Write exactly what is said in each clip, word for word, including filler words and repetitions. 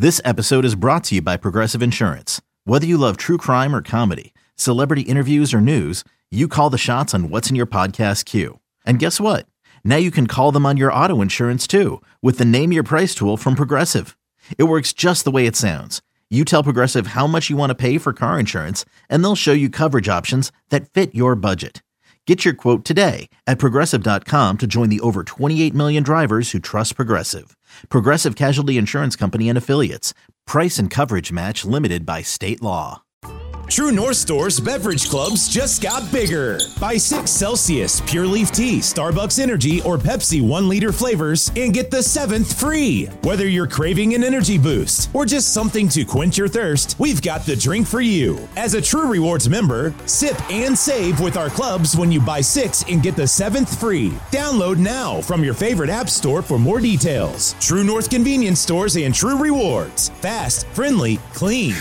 This episode is brought to you by Progressive Insurance. Whether you love true crime or comedy, celebrity interviews or news, you call the shots on what's in your podcast queue. And guess what? Now you can call them on your auto insurance too with the Name Your Price tool from Progressive. It works just the way it sounds. You tell Progressive how much you want to pay for car insurance, and they'll show you coverage options that fit your budget. Get your quote today at Progressive dot com to join the over twenty-eight million drivers who trust Progressive. Progressive Casualty Insurance Company and Affiliates. Price and coverage match limited by state law. True North Store's beverage clubs just got bigger. Buy six Celsius, Pure Leaf Tea, Starbucks Energy, or Pepsi one liter flavors and get the seventh free. Whether you're craving an energy boost or just something to quench your thirst, we've got the drink for you. As a True Rewards member, sip and save with our clubs when you buy six and get the seventh free. Download now from your favorite app store for more details. True North Convenience Stores and True Rewards. Fast, friendly, clean.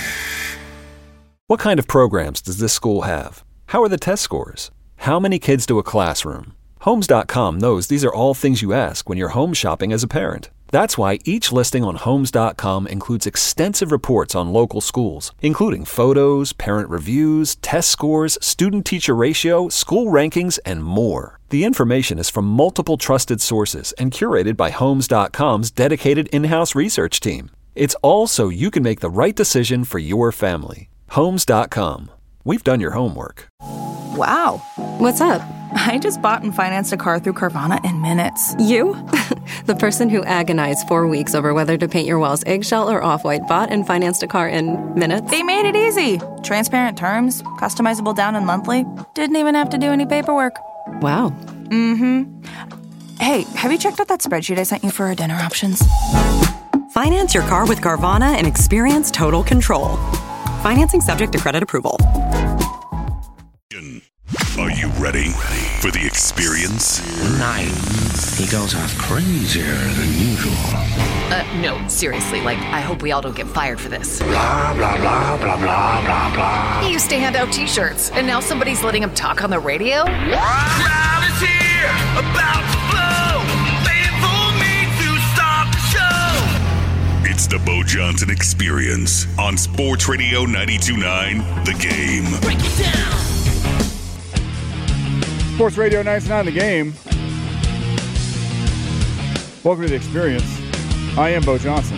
What kind of programs does this school have? How are the test scores? How many kids do a classroom? Homes dot com knows these are all things you ask when you're home shopping as a parent. That's why each listing on Homes dot com includes extensive reports on local schools, including photos, parent reviews, test scores, student-teacher ratio, school rankings, and more. The information is from multiple trusted sources and curated by Homes dot com's dedicated in-house research team. It's all so you can make the right decision for your family. Homes dot com. We've done your homework. Wow. What's up? I just bought and financed a car through Carvana in minutes. You? The person who agonized four weeks over whether to paint your walls eggshell or off-white bought and financed a car in minutes? They made it easy. Transparent terms, customizable down and monthly. Didn't even have to do any paperwork. Wow. Mm-hmm. Hey, have you checked out that spreadsheet I sent you for our dinner options? Finance your car with Carvana and experience total control. Financing subject to credit approval. Are you ready for the experience? Tonight, he goes off crazier than usual. Uh, no, seriously, like, I hope we all don't get fired for this. Blah, blah, blah, blah, blah, blah, blah. He used to hand out t-shirts, and now somebody's letting him talk on the radio? Crowd is here, about to blow, waiting for me to start the show. It's the Bo Johnson Experience on Sports Radio ninety-two point nine, The Game. Break it down. Sports Radio ninety-two point nine, The Game. Welcome to The Experience. I am Bo Johnson.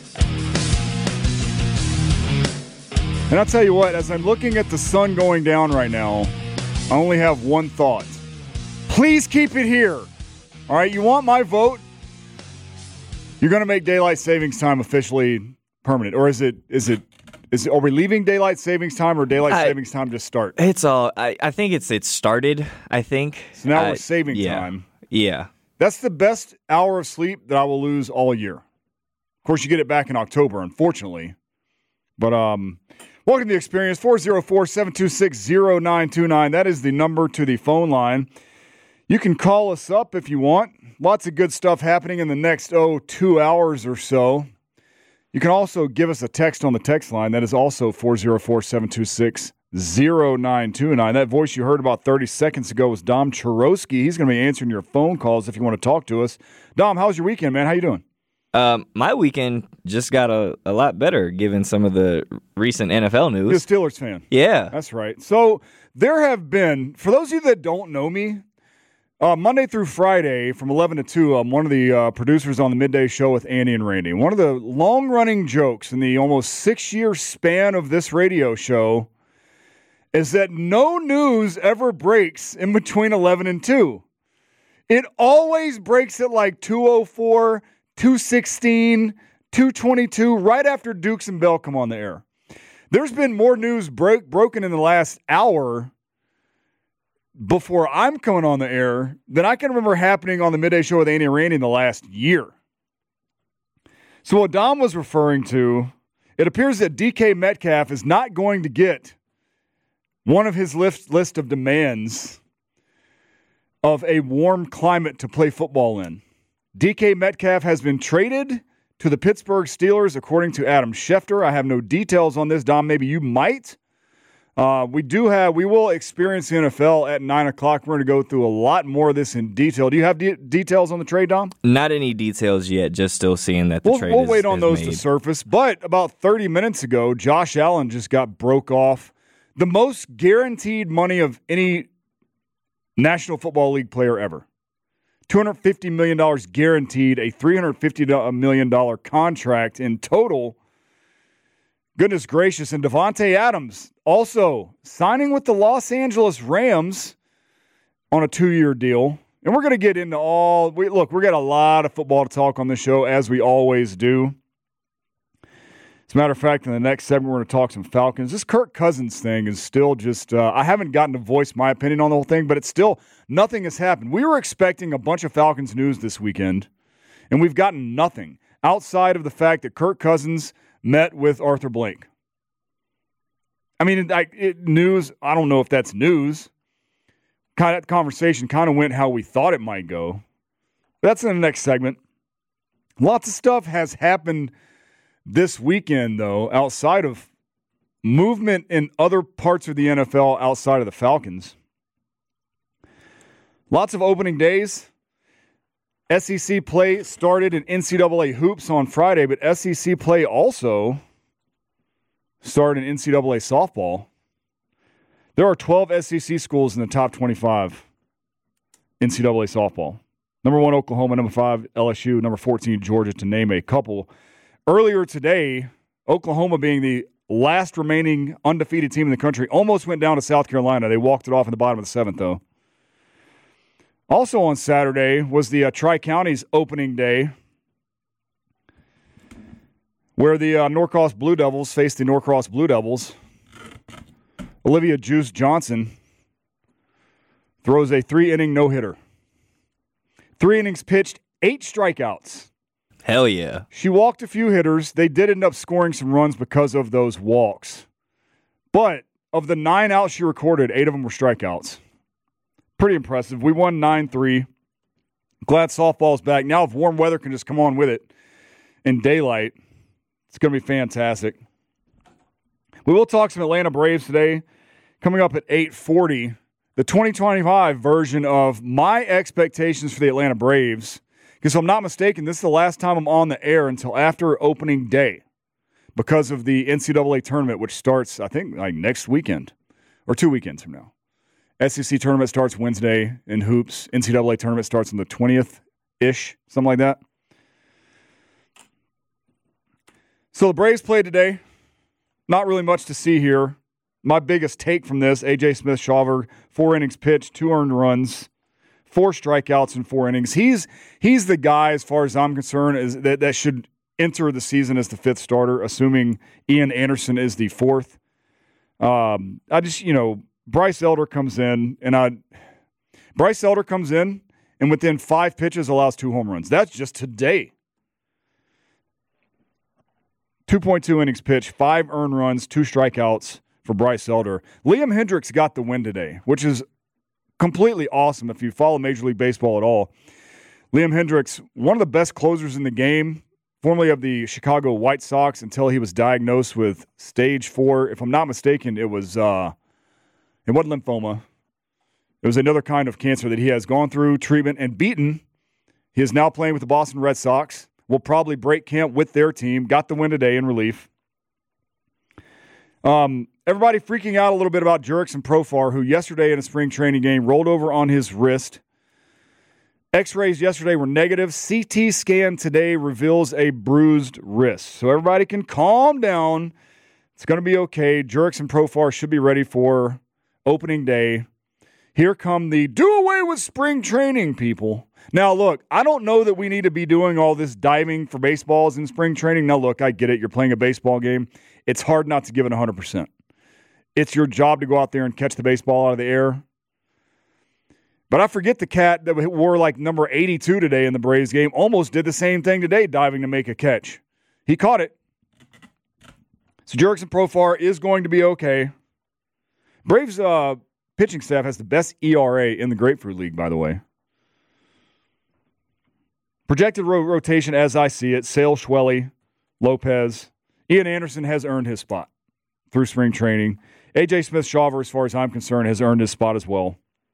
And I'll tell you what, as I'm looking at the sun going down right now, I only have one thought. Please keep it here. All right, you want my vote? You're going to make daylight savings time officially permanent, or is it? Is it? Is it? Are we leaving daylight savings time, or daylight I, savings time just start? It's all. I, I think it's it started. I think so. Now uh, we're saving yeah, time. Yeah, that's the best hour of sleep that I will lose all year. Of course, you get it back in October, unfortunately. But um, welcome to The Experience. four oh four, seven two six, oh nine two nine. That is the number to the phone line. You can call us up if you want. Lots of good stuff happening in the next, oh, two hours or so. You can also give us a text on the text line. That is also four oh four, seven two six, oh nine two nine. That voice you heard about thirty seconds ago was Dom Chorosky. He's going to be answering your phone calls if you want to talk to us. Dom, how's your weekend, man? How you doing? Um, my weekend just got a, a lot better given some of the recent N F L news. You're a Steelers fan. Yeah. That's right. So there have been, for those of you that don't know me, Uh, Monday through Friday from eleven to two, I'm one of the uh, producers on the Midday Show with Andy and Randy. One of the long-running jokes in the almost six-year span of this radio show is that no news ever breaks in between eleven and two. It always breaks at like two oh four, two sixteen, two twenty-two, right after Dukes and Bell come on the air. There's been more news break, broken in the last hour before I'm coming on the air than I can remember happening on the Midday Show with Andy and Randy in the last year. So what Dom was referring to, it appears that D K Metcalf is not going to get one of his list, list of demands of a warm climate to play football in. D K Metcalf has been traded to the Pittsburgh Steelers, according to Adam Schefter. I have no details on this. Dom, maybe you might. Uh, we do have, we will experience the N F L at nine o'clock. We're going to go through a lot more of this in detail. Do you have de- details on the trade, Dom? Not any details yet, just still seeing that the we'll, trade We'll is, wait on is those made. to surface. But about thirty minutes ago, Josh Allen just got broke off the most guaranteed money of any National Football League player ever. two hundred fifty million dollars guaranteed, a three hundred fifty million dollars contract in total. Goodness gracious. And Devontae Adams also signing with the Los Angeles Rams on a two-year deal. And we're going to get into all we, – look, we got a lot of football to talk on this show, as we always do. As a matter of fact, in the next segment, we're going to talk some Falcons. This Kirk Cousins thing is still just uh, – I haven't gotten to voice my opinion on the whole thing, but it's still – nothing has happened. We were expecting a bunch of Falcons news this weekend, and we've gotten nothing outside of the fact that Kirk Cousins – met with Arthur Blank. I mean, it, it, news, I don't know if that's news. Kind of conversation kind of went how we thought it might go. That's in the next segment. Lots of stuff has happened this weekend, though, outside of movement in other parts of the N F L outside of the Falcons. Lots of opening days. S E C play started in N C double A hoops on Friday, but S E C play also started in N C double A softball. There are twelve S E C schools in the top twenty-five N C double A softball. Number one, Oklahoma. Number five, L S U. Number fourteen, Georgia, to name a couple. Earlier today, Oklahoma, being the last remaining undefeated team in the country, almost went down to South Carolina. They walked it off in the bottom of the seventh, though. Also on Saturday was the uh, Tri-Counties opening day, where the uh, Norcross Blue Devils faced the Norcross Blue Devils. Olivia Juice Johnson throws a three-inning no-hitter. Three innings pitched, eight strikeouts. Hell yeah. She walked a few hitters. They did end up scoring some runs because of those walks. But of the nine outs she recorded, eight of them were strikeouts. Pretty impressive. We won nine three. Glad softball's back. Now if warm weather can just come on with it in daylight, it's going to be fantastic. We will talk some Atlanta Braves today. Coming up at eight forty, the twenty twenty-five version of my expectations for the Atlanta Braves. Because if I'm not mistaken, this is the last time I'm on the air until after opening day because of the N C double A tournament, which starts, I think, like next weekend or two weekends from now. S E C tournament starts Wednesday in hoops. N C double A tournament starts on the twentieth-ish, something like that. So the Braves played today. Not really much to see here. My biggest take from this, A J Smith-Shawver, four innings pitched, two earned runs, four strikeouts in four innings. He's he's the guy, as far as I'm concerned, is that, that should enter the season as the fifth starter, assuming Ian Anderson is the fourth. Um, I just, you know, Bryce Elder comes in, and I Bryce Elder comes in, and within five pitches allows two home runs. That's just today. two point two innings pitched, five earned runs, two strikeouts for Bryce Elder. Liam Hendriks got the win today, which is completely awesome if you follow Major League Baseball at all. Liam Hendriks, one of the best closers in the game, formerly of the Chicago White Sox until he was diagnosed with stage four. If I'm not mistaken, it was uh, it wasn't lymphoma. It was another kind of cancer that he has gone through treatment and beaten. He is now playing with the Boston Red Sox. Will probably break camp with their team. Got the win today in relief. Um, everybody freaking out a little bit about Jurickson Profar, who yesterday in a spring training game rolled over on his wrist. X-rays yesterday were negative. C T scan today reveals a bruised wrist. So everybody can calm down. It's going to be okay. Jurickson Profar should be ready for opening day. Here come the do away with spring training people. Now, look, I don't know that we need to be doing all this diving for baseballs in spring training. Now, look, I get it. You're playing a baseball game. It's hard not to give it one hundred percent. It's your job to go out there and catch the baseball out of the air. But I forget the cat that wore like number eighty-two today in the Braves game almost did the same thing today, diving to make a catch. He caught it. So Jurickson Profar is going to be okay. Braves uh, pitching staff has the best E R A in the Grapefruit League, by the way. Projected ro- rotation as I see it, Sale, Schwelly, Lopez. Ian Anderson has earned his spot. through spring training. A J Smith-Shawver, as far as I'm concerned, has earned his spot as well.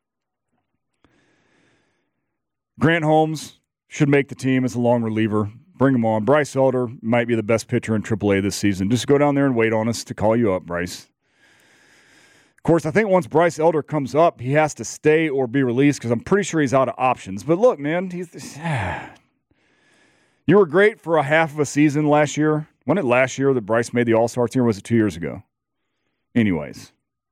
Grant Holmes should make the team as a long reliever. Bring him on. Bryce Elder might be the best pitcher in triple A this season. Just go down there and wait on us to call you up, Bryce. Of course, I think once Bryce Elder comes up, he has to stay or be released because I'm pretty sure he's out of options. But look, man, he's, you were great for a half of a season last year. Wasn't it last year that Bryce made the All-Star team, or was it two years ago? Anyways.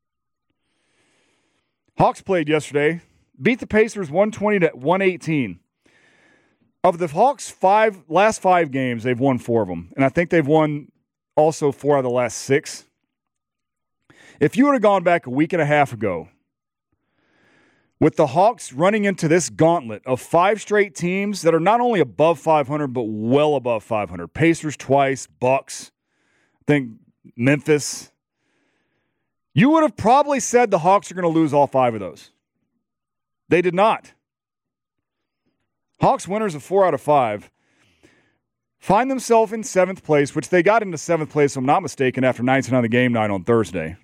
Hawks played yesterday. Beat the Pacers one twenty to one eighteen. Of the Hawks' five last five games, they've won four of them. And I think they've won also four out of the last six. If you would have gone back a week and a half ago, with the Hawks running into this gauntlet of five straight teams that are not only above five hundred, but well above five hundred. Pacers twice, Bucks, I think Memphis. You would have probably said the Hawks are going to lose all five of those. They did not. Hawks winners of four out of five find themselves in seventh place, which they got into seventh place, if I'm not mistaken, after nineteen on the game night on Thursday.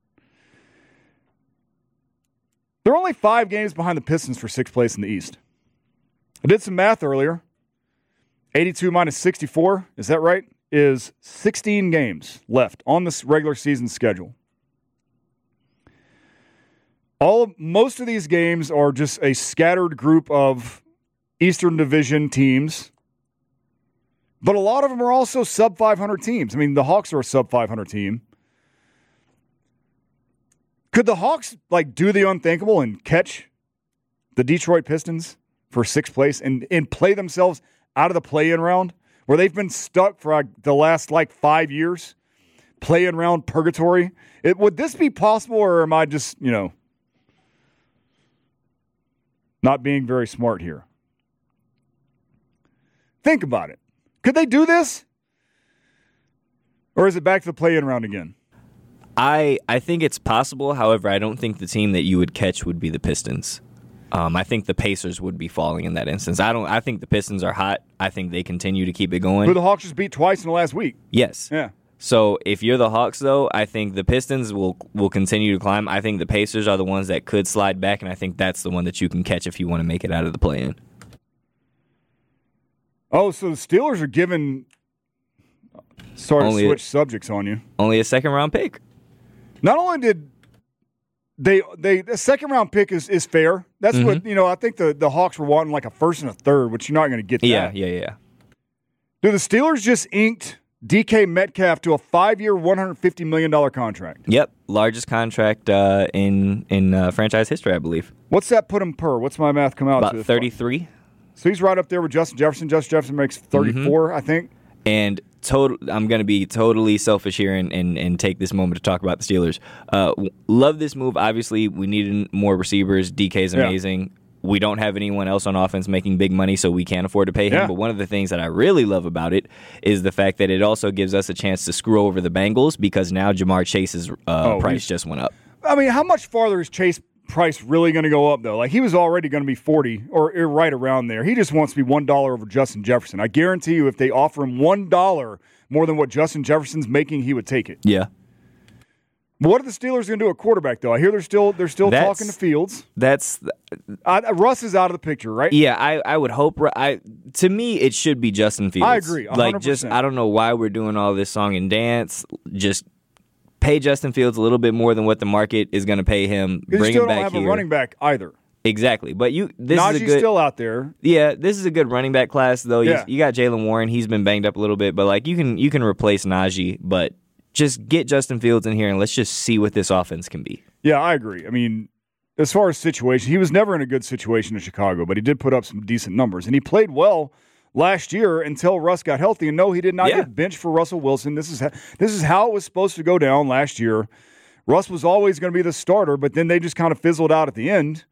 They're only five games behind the Pistons for sixth place in the East. I did some math earlier. eighty-two minus sixty-four, is that right? Is sixteen games left on this regular season schedule. All of, most of these games are just a scattered group of Eastern Division teams, but a lot of them are also sub five hundred teams. I mean, the Hawks are a sub five hundred team. Could the Hawks like do the unthinkable and catch the Detroit Pistons for sixth place and, and play themselves out of the play-in round where they've been stuck for like, the last like five years, play-in round purgatory? It, would this be possible, or am I just, you know, not being very smart here? Think about it. Could they do this? Or is it back to the play-in round again? I I think it's possible. However, I don't think the team that you would catch would be the Pistons. Um, I think the Pacers would be falling in that instance. I don't. I think the Pistons are hot. I think they continue to keep it going. Who the Hawks just beat twice in the last week. Yes. Yeah. So if you're the Hawks, though, I think the Pistons will will continue to climb. I think the Pacers are the ones that could slide back, and I think that's the one that you can catch if you want to make it out of the play-in. Oh, so the Steelers are giving. Sorry only to switch a, subjects on you. Only a second round pick. Not only did they they the second round pick is, is fair. That's mm-hmm. what you know. I think the, the Hawks were wanting like a first and a third, which you're not going to get. Yeah, that. yeah, yeah. Do the Steelers just inked D K Metcalf to a five-year, one hundred fifty million dollars contract? Yep, largest contract uh, in in uh, franchise history, I believe. What's that put him per? What's my math come out About to? thirty-three. So he's right up there with Justin Jefferson. Justin Jefferson makes thirty-four, mm-hmm. I think. And total, I'm going to be totally selfish here and, and, and take this moment to talk about the Steelers. Uh, love this move. Obviously, we needed more receivers. D K is amazing. Yeah. We don't have anyone else on offense making big money, so we can't afford to pay him. Yeah. But one of the things that I really love about it is the fact that it also gives us a chance to screw over the Bengals because now Jamar Chase's uh, oh, price just went up. I mean, how much farther is Chase price really going to go up, though? Like, he was already going to be forty or, or right around there. He just wants to be one dollar over Justin Jefferson. I guarantee you if they offer him one dollar more than what Justin Jefferson's making, he would take it. Yeah. What are the Steelers going to do at quarterback, though? I hear they're still they're still that's, talking to Fields. That's uh, Russ is out of the picture, right? Yeah, I, I would hope. I to me, it should be Justin Fields. I agree. one hundred percent. Like, just I don't know why we're doing all this song and dance. Just pay Justin Fields a little bit more than what the market is going to pay him. Bring you still him back don't have here. a running back either. Exactly, but you this Najee's is a good, still out there. Yeah, this is a good running back class, though. Yeah. You, you got Jaylen Warren. He's been banged up a little bit, but like you can you can replace Najee, but just get Justin Fields in here and let's just see what this offense can be. Yeah, I agree. I mean, as far as situation, he was never in a good situation in Chicago, but he did put up some decent numbers, and he played well last year until Russ got healthy. And no, he did not yeah. get benched for Russell Wilson. This is how, this is how it was supposed to go down last year. Russ was always going to be the starter, but then they just kind of fizzled out at the end.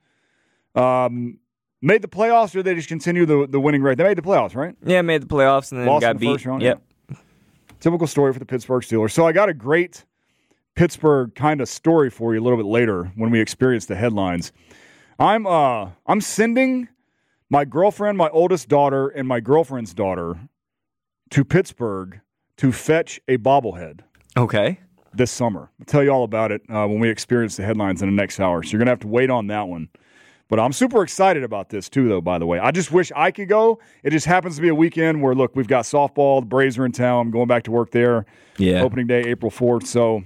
Um, made the playoffs, or they just continue the, the winning rate? They made the playoffs, right? Yeah, made the playoffs and then Lost got in the beat. First round, yep. Yeah. Typical story for the Pittsburgh Steelers. So I got a great Pittsburgh kind of story for you a little bit later when we experience the headlines. I'm uh I'm sending my girlfriend, my oldest daughter, and my girlfriend's daughter to Pittsburgh to fetch a bobblehead. Okay. this summer. I'll tell you all about it uh, when we experience the headlines in the next hour. So you're going to have to wait on that one. But I'm super excited about this, too, though, by the way. I just wish I could go. It just happens to be a weekend where, look, we've got softball. The Braves are in town. I'm going back to work there. Yeah. Opening day, April fourth. So,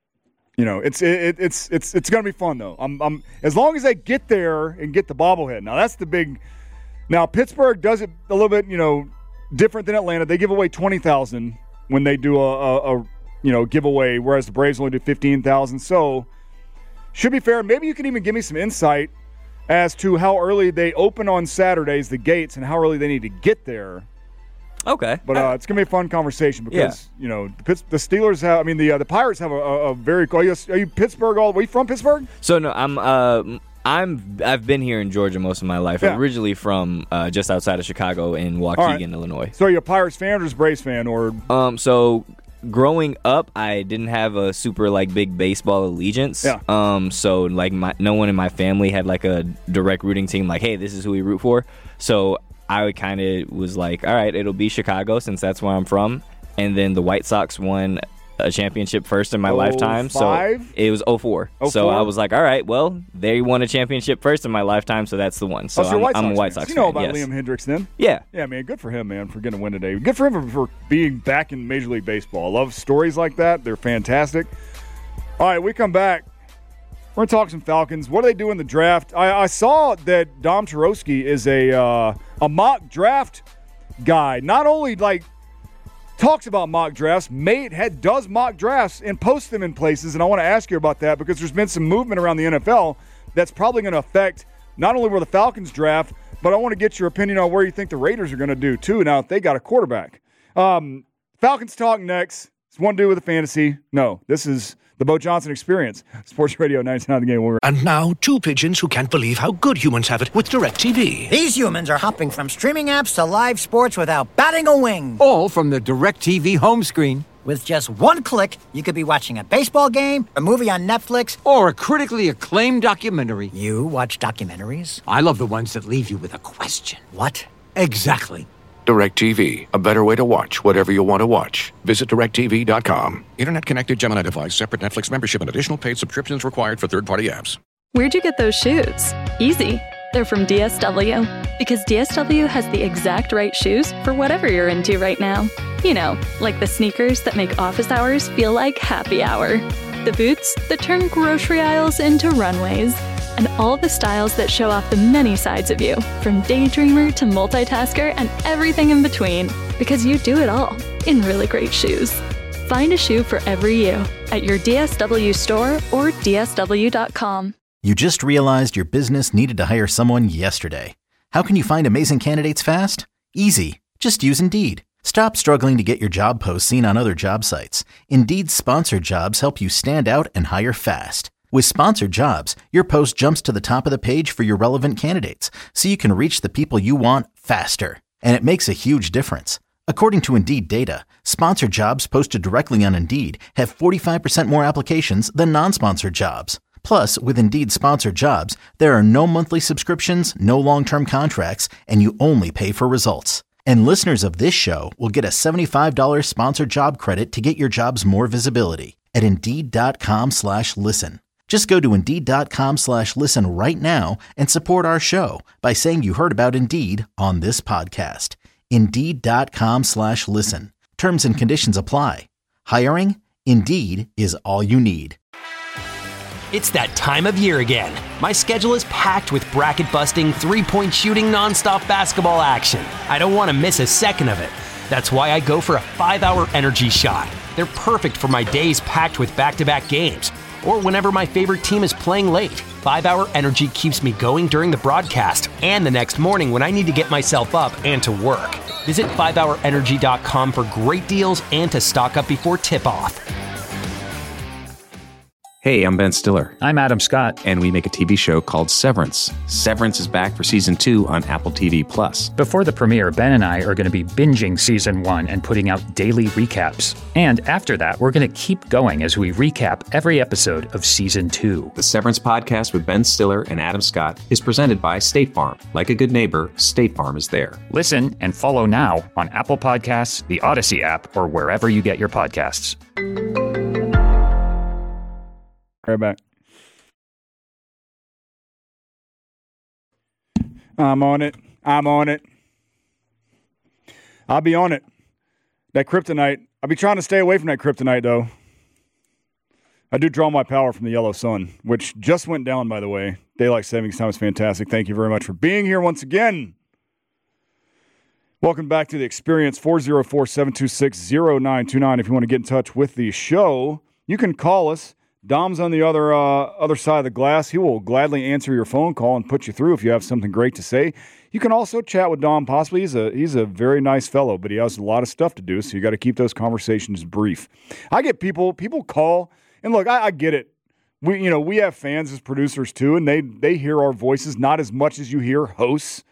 you know, it's it, it's it's it's going to be fun, though. I'm, I'm as long as they get there and get the bobblehead. Now, that's the big – now, Pittsburgh does it a little bit, you know, different than Atlanta. They give away twenty thousand when they do a, a, a, you know, giveaway, whereas the Braves only do fifteen thousand. So, should be fair. Maybe you can even give me some insight as to how early they open on Saturdays, the gates, and how early they need to get there. Okay. But uh, it's going to be a fun conversation because, yeah. you know, the, the Steelers have, I mean, the uh, the Pirates have a, a, a very cool, are you, are you Pittsburgh all, are you from Pittsburgh? So, no, I'm, uh, I'm, I've been here in Georgia most of my life. Yeah. I'm originally from uh, just outside of Chicago in Waukegan, right. Illinois. So are you a Pirates fan or just Braves fan? Or? Um, so... Growing up, I didn't have a super like big baseball allegiance. Yeah. Um. So like, my no one in my family had like a direct rooting team. Like, hey, this is who we root for. So I kind of was like, all right, it'll be Chicago since that's where I'm from. And then the White Sox won a championship first in my oh, lifetime. five? So it was oh four. oh four. So I was like, all right, well, they won a championship first in my lifetime, so that's the one. So, oh, so I'm, White I'm Sox a White fans. Sox you know fan. about Yes. Liam Hendricks then? Yeah. Yeah, man, good for him, man, for getting a win today. Good for him for, for being back in Major League Baseball. I love stories like that. They're fantastic. All right, we come back. We're going to talk some Falcons. What do they do in the draft? I, I saw that Dom Chorosky is a uh, a mock draft guy. Not only, like, talks about mock drafts, mate had, does mock drafts and posts them in places, and I want to ask you about that because there's been some movement around the N F L that's probably going to affect not only where the Falcons draft, but I want to get your opinion on where you think the Raiders are going to do too now if they got a quarterback. Um, Falcons talk next. It's one dude with a fantasy. No, this is the Bo Johnson Experience. Sports Radio ninety-nine The Game. And now, two pigeons who can't believe how good humans have it with DirecTV. These humans are hopping from streaming apps to live sports without batting a wing. All from the DirecTV home screen. With just one click, you could be watching a baseball game, a movie on Netflix, or a critically acclaimed documentary. You watch documentaries? I love the ones that leave you with a question. What? Exactly. DirecTV, a better way to watch whatever you want to watch. Visit direct T V dot com. Internet-connected Gemini device, separate Netflix membership, and additional paid subscriptions required for third-party apps. Where'd you get those shoes? Easy. They're from D S W. Because D S W has the exact right shoes for whatever you're into right now. You know, like the sneakers that make office hours feel like happy hour. The boots that turn grocery aisles into runways. And all the styles that show off the many sides of you, from daydreamer to multitasker and everything in between. Because you do it all in really great shoes. Find a shoe for every you at your D S W store or D S W dot com. You just realized your business needed to hire someone yesterday. How can you find amazing candidates fast? Easy. Just use Indeed. Stop struggling to get your job posts seen on other job sites. Indeed's sponsored jobs help you stand out and hire fast. With sponsored jobs, your post jumps to the top of the page for your relevant candidates, so you can reach the people you want faster. And it makes a huge difference. According to Indeed data, sponsored jobs posted directly on Indeed have forty-five percent more applications than non-sponsored jobs. Plus, with Indeed sponsored jobs, there are no monthly subscriptions, no long-term contracts, and you only pay for results. And listeners of this show will get a seventy-five dollars sponsored job credit to get your jobs more visibility at Indeed.com slash listen. Just go to Indeed.com slash listen right now and support our show by saying you heard about Indeed on this podcast. Indeed.com slash listen. Terms and conditions apply. Hiring? Indeed is all you need. It's that time of year again. My schedule is packed with bracket-busting, three-point shooting, nonstop basketball action. I don't want to miss a second of it. That's why I go for a five-hour energy shot. They're perfect for my days packed with back-to-back games, or whenever my favorite team is playing late. five-hour energy keeps me going during the broadcast and the next morning when I need to get myself up and to work. Visit five hour energy dot com for great deals and to stock up before tip-off. Hey, I'm Ben Stiller. I'm Adam Scott. And we make a T V show called Severance. Severance is back for season two on Apple T V Plus. Before the premiere, Ben and I are going to be binging season one and putting out daily recaps. And after that, we're going to keep going as we recap every episode of season two. The Severance podcast with Ben Stiller and Adam Scott is presented by State Farm. Like a good neighbor, State Farm is there. Listen and follow now on Apple Podcasts, the Odyssey app, or wherever you get your podcasts. Right back. I'm on it. I'm on it. I'll be on it. That kryptonite. I'll be trying to stay away from that kryptonite, though. I do draw my power from the yellow sun, which just went down, by the way. Daylight savings time is fantastic. Thank you very much for being here once again. Welcome back to the Experience, four oh four, seven two six, oh nine two nine. If you want to get in touch with the show, you can call us. Dom's on the other uh, other side of the glass. He will gladly answer your phone call and put you through if you have something great to say. You can also chat with Dom possibly. He's a, he's a very nice fellow, but he has a lot of stuff to do, so you got to keep those conversations brief. I get people, people call, and look, I, I get it. We, you know, we have fans as producers too, and they they hear our voices not as much as you hear hosts.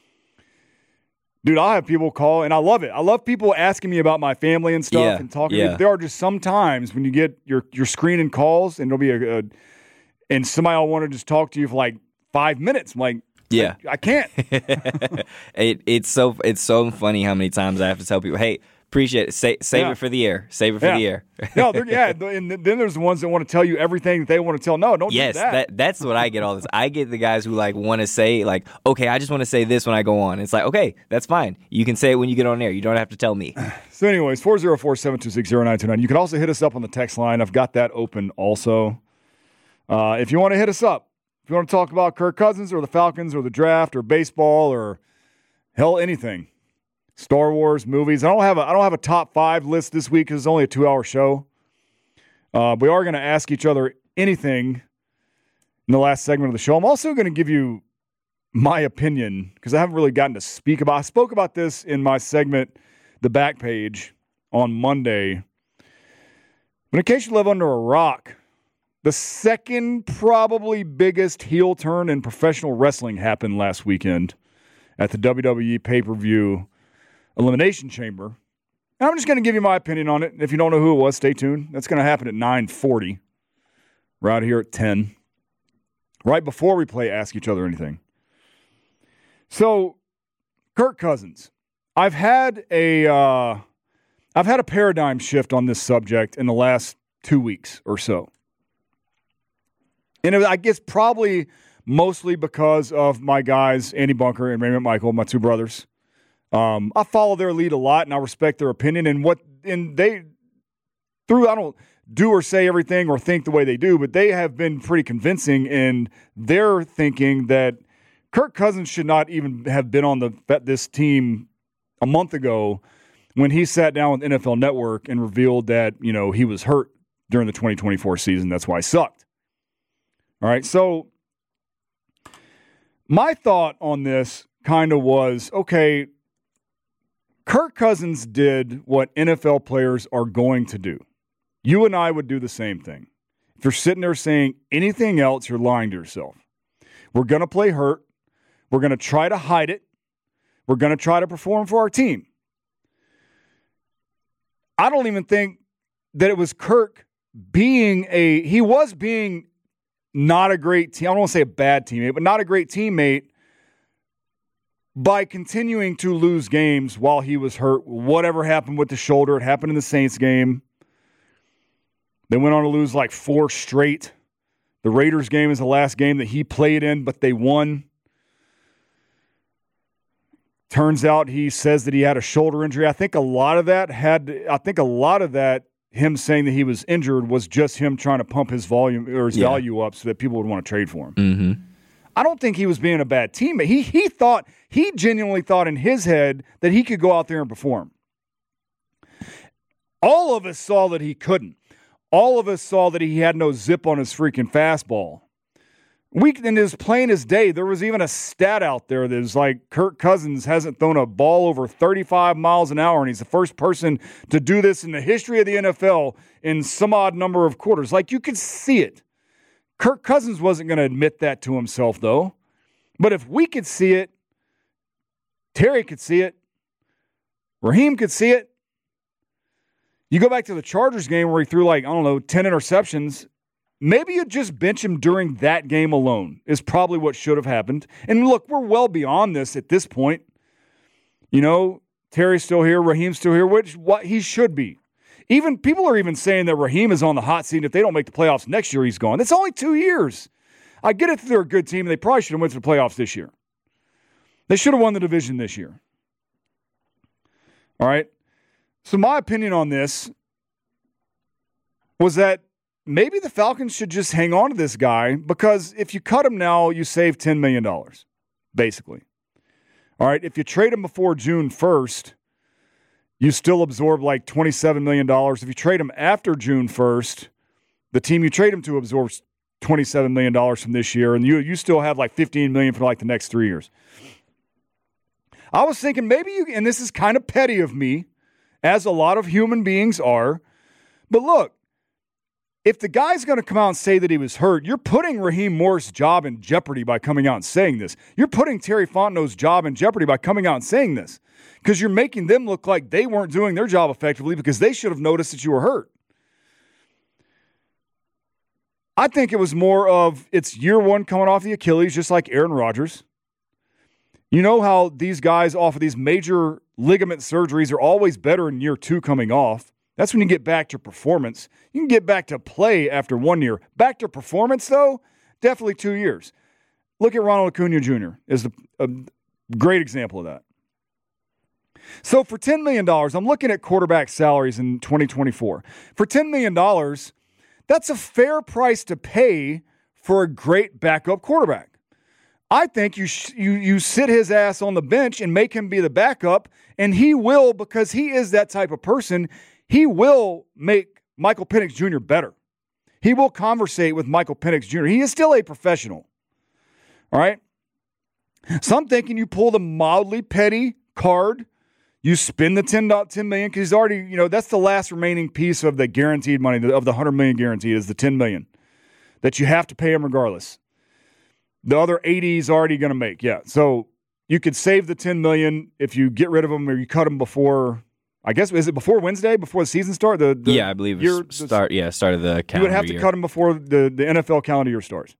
Dude, I'll have people call, and I love it. I love people asking me about my family and stuff yeah, and talking yeah. to me. There are just some times when you get your, your screening calls, and there'll be a, a and somebody will want to just talk to you for like five minutes. I'm like, yeah, I, I can't. it, it's so it's so funny how many times I have to tell people, hey, appreciate it. Sa- save yeah. it for the air. Save it for yeah. the air. no, yeah, and then there's the ones that want to tell you everything that they want to tell. No, don't yes, do that. that. That's what I get all this. I get the guys who like want to say like, okay, I just want to say this when I go on. It's like, okay, that's fine. You can say it when you get on air. You don't have to tell me. So anyways, four oh four, seven two six, oh nine two nine. You can also hit us up on the text line. I've got that open also. Uh, if you want to hit us up, if you want to talk about Kirk Cousins or the Falcons or the draft or baseball or hell, anything. Star Wars movies. I don't have a I don't have a top five list this week because it's only a two hour show. Uh, we are going to ask each other anything in the last segment of the show. I'm also going to give you my opinion because I haven't really gotten to speak about. I spoke about this in my segment, The Back Page, on Monday. But in case you live under a rock, the second probably biggest heel turn in professional wrestling happened last weekend at the W W E pay-per-view Elimination Chamber. And I'm just going to give you my opinion on it. If you don't know who it was, stay tuned. That's going to happen at nine forty, right here at ten, right before we play Ask Each Other Anything. So, Kirk Cousins. I've had a uh, I've had a paradigm shift on this subject in the last two weeks or so. And I guess probably mostly because of my guys, Andy Bunker and Raymond Michael, my two brothers. Um, I follow their lead a lot, and I respect their opinion. And what and they through I don't do or say everything or think the way they do, but they have been pretty convincing in their thinking that Kirk Cousins should not even have been on the this team a month ago when he sat down with N F L Network and revealed that, you know, he was hurt during the twenty twenty-four season. That's why he sucked. All right, so my thought on this kind of was, okay, Kirk Cousins did what N F L players are going to do. You and I would do the same thing. If you're sitting there saying anything else, you're lying to yourself. We're going to play hurt. We're going to try to hide it. We're going to try to perform for our team. I don't even think that it was Kirk being a, he was being not a great team. I don't want to say a bad teammate, but not a great teammate by continuing to lose games while he was hurt. Whatever happened with the shoulder, it happened in the Saints game. They went on to lose like four straight. The Raiders game is the last game that he played in, but they won. Turns out he says that he had a shoulder injury. I think a lot of that had, I think a lot of that, him saying that he was injured was just him trying to pump his volume or his yeah. value up so that people would want to trade for him. Mm-hmm. I don't think he was being a bad teammate. He he thought, he genuinely thought in his head that he could go out there and perform. All of us saw that he couldn't. All of us saw that he had no zip on his freaking fastball. We, and as plain as day, there was even a stat out there that was like Kirk Cousins hasn't thrown a ball over thirty-five miles an hour, and he's the first person to do this in the history of the N F L in some odd number of quarters. Like, you could see it. Kirk Cousins wasn't going to admit that to himself, though. But if we could see it, Terry could see it, Raheem could see it. You go back to the Chargers game where he threw like, I don't know, ten interceptions. Maybe you just bench him during that game alone is probably what should have happened. And look, we're well beyond this at this point. You know, Terry's still here, Raheem's still here, which what he should be. Even people are even saying that Raheem is on the hot seat. If they don't make the playoffs next year, he's gone. That's only two years. I get it that they're a good team, and they probably should have went to the playoffs this year. They should have won the division this year. All right? So my opinion on this was that maybe the Falcons should just hang on to this guy, because if you cut him now, you save ten million dollars, basically. All right? If you trade him before June first, you still absorb like twenty-seven million dollars. If you trade him after June first, the team you trade him to absorbs twenty-seven million dollars from this year, and you you still have like fifteen million dollars for like the next three years. I was thinking maybe you, and this is kind of petty of me, as a lot of human beings are, but look, if the guy's going to come out and say that he was hurt, you're putting Raheem Morris' job in jeopardy by coming out and saying this. You're putting Terry Fontenot's job in jeopardy by coming out and saying this, because you're making them look like they weren't doing their job effectively because they should have noticed that you were hurt. I think it was more of it's year one coming off the Achilles, just like Aaron Rodgers. You know how these guys off of these major ligament surgeries are always better in year two coming off. That's when you get back to performance. You can get back to play after one year. Back to performance, though, definitely two years. Look at Ronald Acuna Junior is the, a great example of that. So for ten million dollars, I'm looking at quarterback salaries in twenty twenty-four. For ten million dollars, that's a fair price to pay for a great backup quarterback. I think you sh- you you sit his ass on the bench and make him be the backup, and he will, because he is that type of person, he will make Michael Penix Junior better. He will conversate with Michael Penix Junior He is still a professional. All right? So I'm thinking you pull the mildly petty card, you spend the ten million dollars because he's already, you know, that's the last remaining piece of the guaranteed money, of the one hundred million dollars guaranteed is the ten million dollars that you have to pay him regardless. The other eighty is already going to make, yeah. So you could save the ten million dollars if you get rid of him or you cut him before, I guess, is it before Wednesday, before the season start? The, the yeah, I believe year, it's start, yeah, start of the calendar year. You would have to year. cut him before the, the N F L calendar year starts.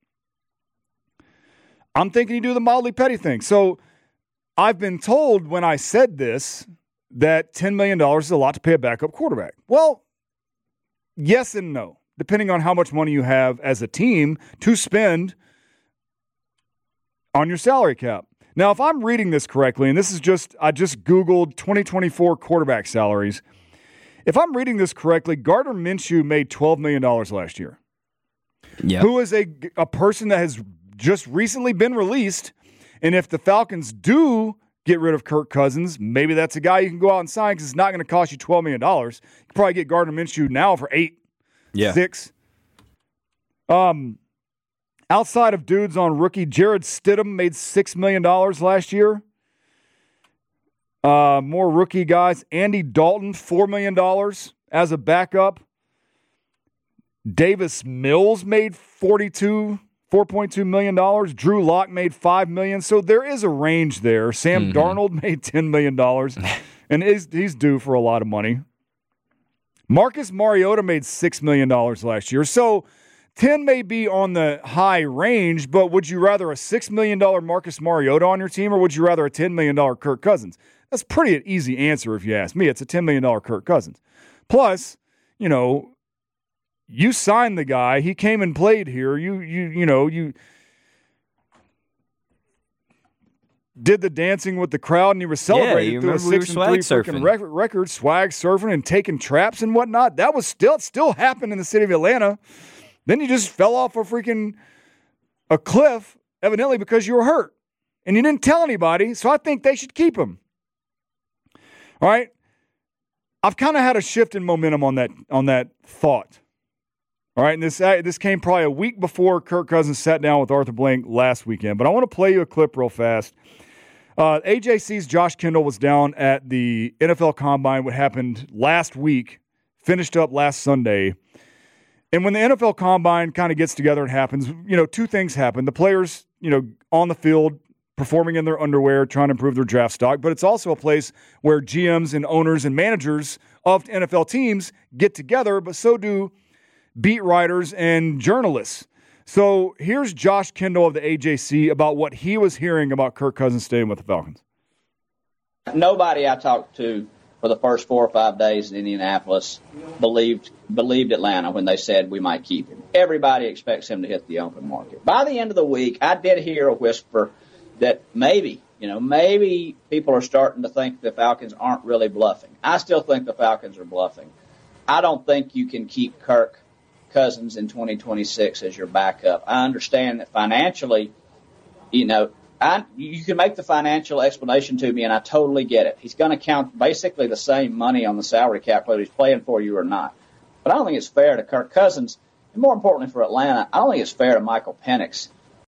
I'm thinking you do the mildly petty thing. So I've been told when I said this that ten million dollars is a lot to pay a backup quarterback. Well, yes and no, depending on how much money you have as a team to spend on your salary cap. Now, if I'm reading this correctly, and this is just, I just Googled twenty twenty-four quarterback salaries. If I'm reading this correctly, Gardner Minshew made twelve million dollars last year. Yeah. Who is a, a person that has just recently been released. And if the Falcons do get rid of Kirk Cousins, maybe that's a guy you can go out and sign because it's not going to cost you twelve million dollars. You can probably get Gardner Minshew now for eight, yeah. six. Um, outside of dudes on rookie, Jared Stidham made six million dollars last year. Uh, more rookie guys. Andy Dalton, four million dollars as a backup. Davis Mills made forty-two, four point two million dollars. Drew Lock made five million dollars. So there is a range there. Sam mm-hmm. Darnold made ten million dollars, and is, he's due for a lot of money. Marcus Mariota made six million dollars last year. So ten may be on the high range, but would you rather a six million dollars Marcus Mariota on your team, or would you rather a ten million dollars Kirk Cousins? That's pretty an easy answer if you ask me. It's a ten million dollars Kirk Cousins. Plus, you know, you signed the guy. He came and played here. You, you, you know, you did the dancing with the crowd, and you were celebrating yeah, through a six and three freaking record, record, swag surfing and taking traps and whatnot. That was still still happened in the city of Atlanta. Then you just fell off a freaking a cliff, evidently because you were hurt, and you didn't tell anybody. So I think they should keep him. All right, I've kind of had a shift in momentum on that on that thought. All right, and this uh, this came probably a week before Kirk Cousins sat down with Arthur Blank last weekend. But I want to play you a clip real fast. Uh, A J C's Josh Kendall was down at the N F L Combine, what happened last week, finished up last Sunday. And when the N F L Combine kind of gets together and happens, you know, two things happen. The players, you know, on the field, performing in their underwear, trying to improve their draft stock. But it's also a place where G Ms and owners and managers of N F L teams get together, but so do beat writers and journalists. So here's Josh Kendall of the A J C about what he was hearing about Kirk Cousins staying with the Falcons. Nobody I talked to for the first four or five days in Indianapolis believed believed Atlanta when they said we might keep him. Everybody expects him to hit the open market. By the end of the week, I did hear a whisper that maybe, you know, maybe people are starting to think the Falcons aren't really bluffing. I still think the Falcons are bluffing. I don't think you can keep Kirk Cousins in twenty twenty-six as your backup. I understand that financially, you know, I, you can make the financial explanation to me, and I totally get it. He's going to count basically the same money on the salary cap whether he's playing for you or not. But I don't think it's fair to Kirk Cousins, and more importantly for Atlanta, I don't think it's fair to Michael Penix.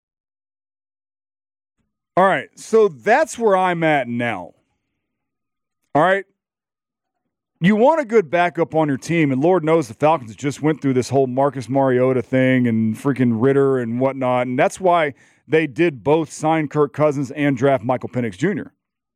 All right, so that's where I'm at now. All right? You want a good backup on your team, and Lord knows the Falcons just went through this whole Marcus Mariota thing and freaking Ritter and whatnot, and that's why they did both sign Kirk Cousins and draft Michael Penix Junior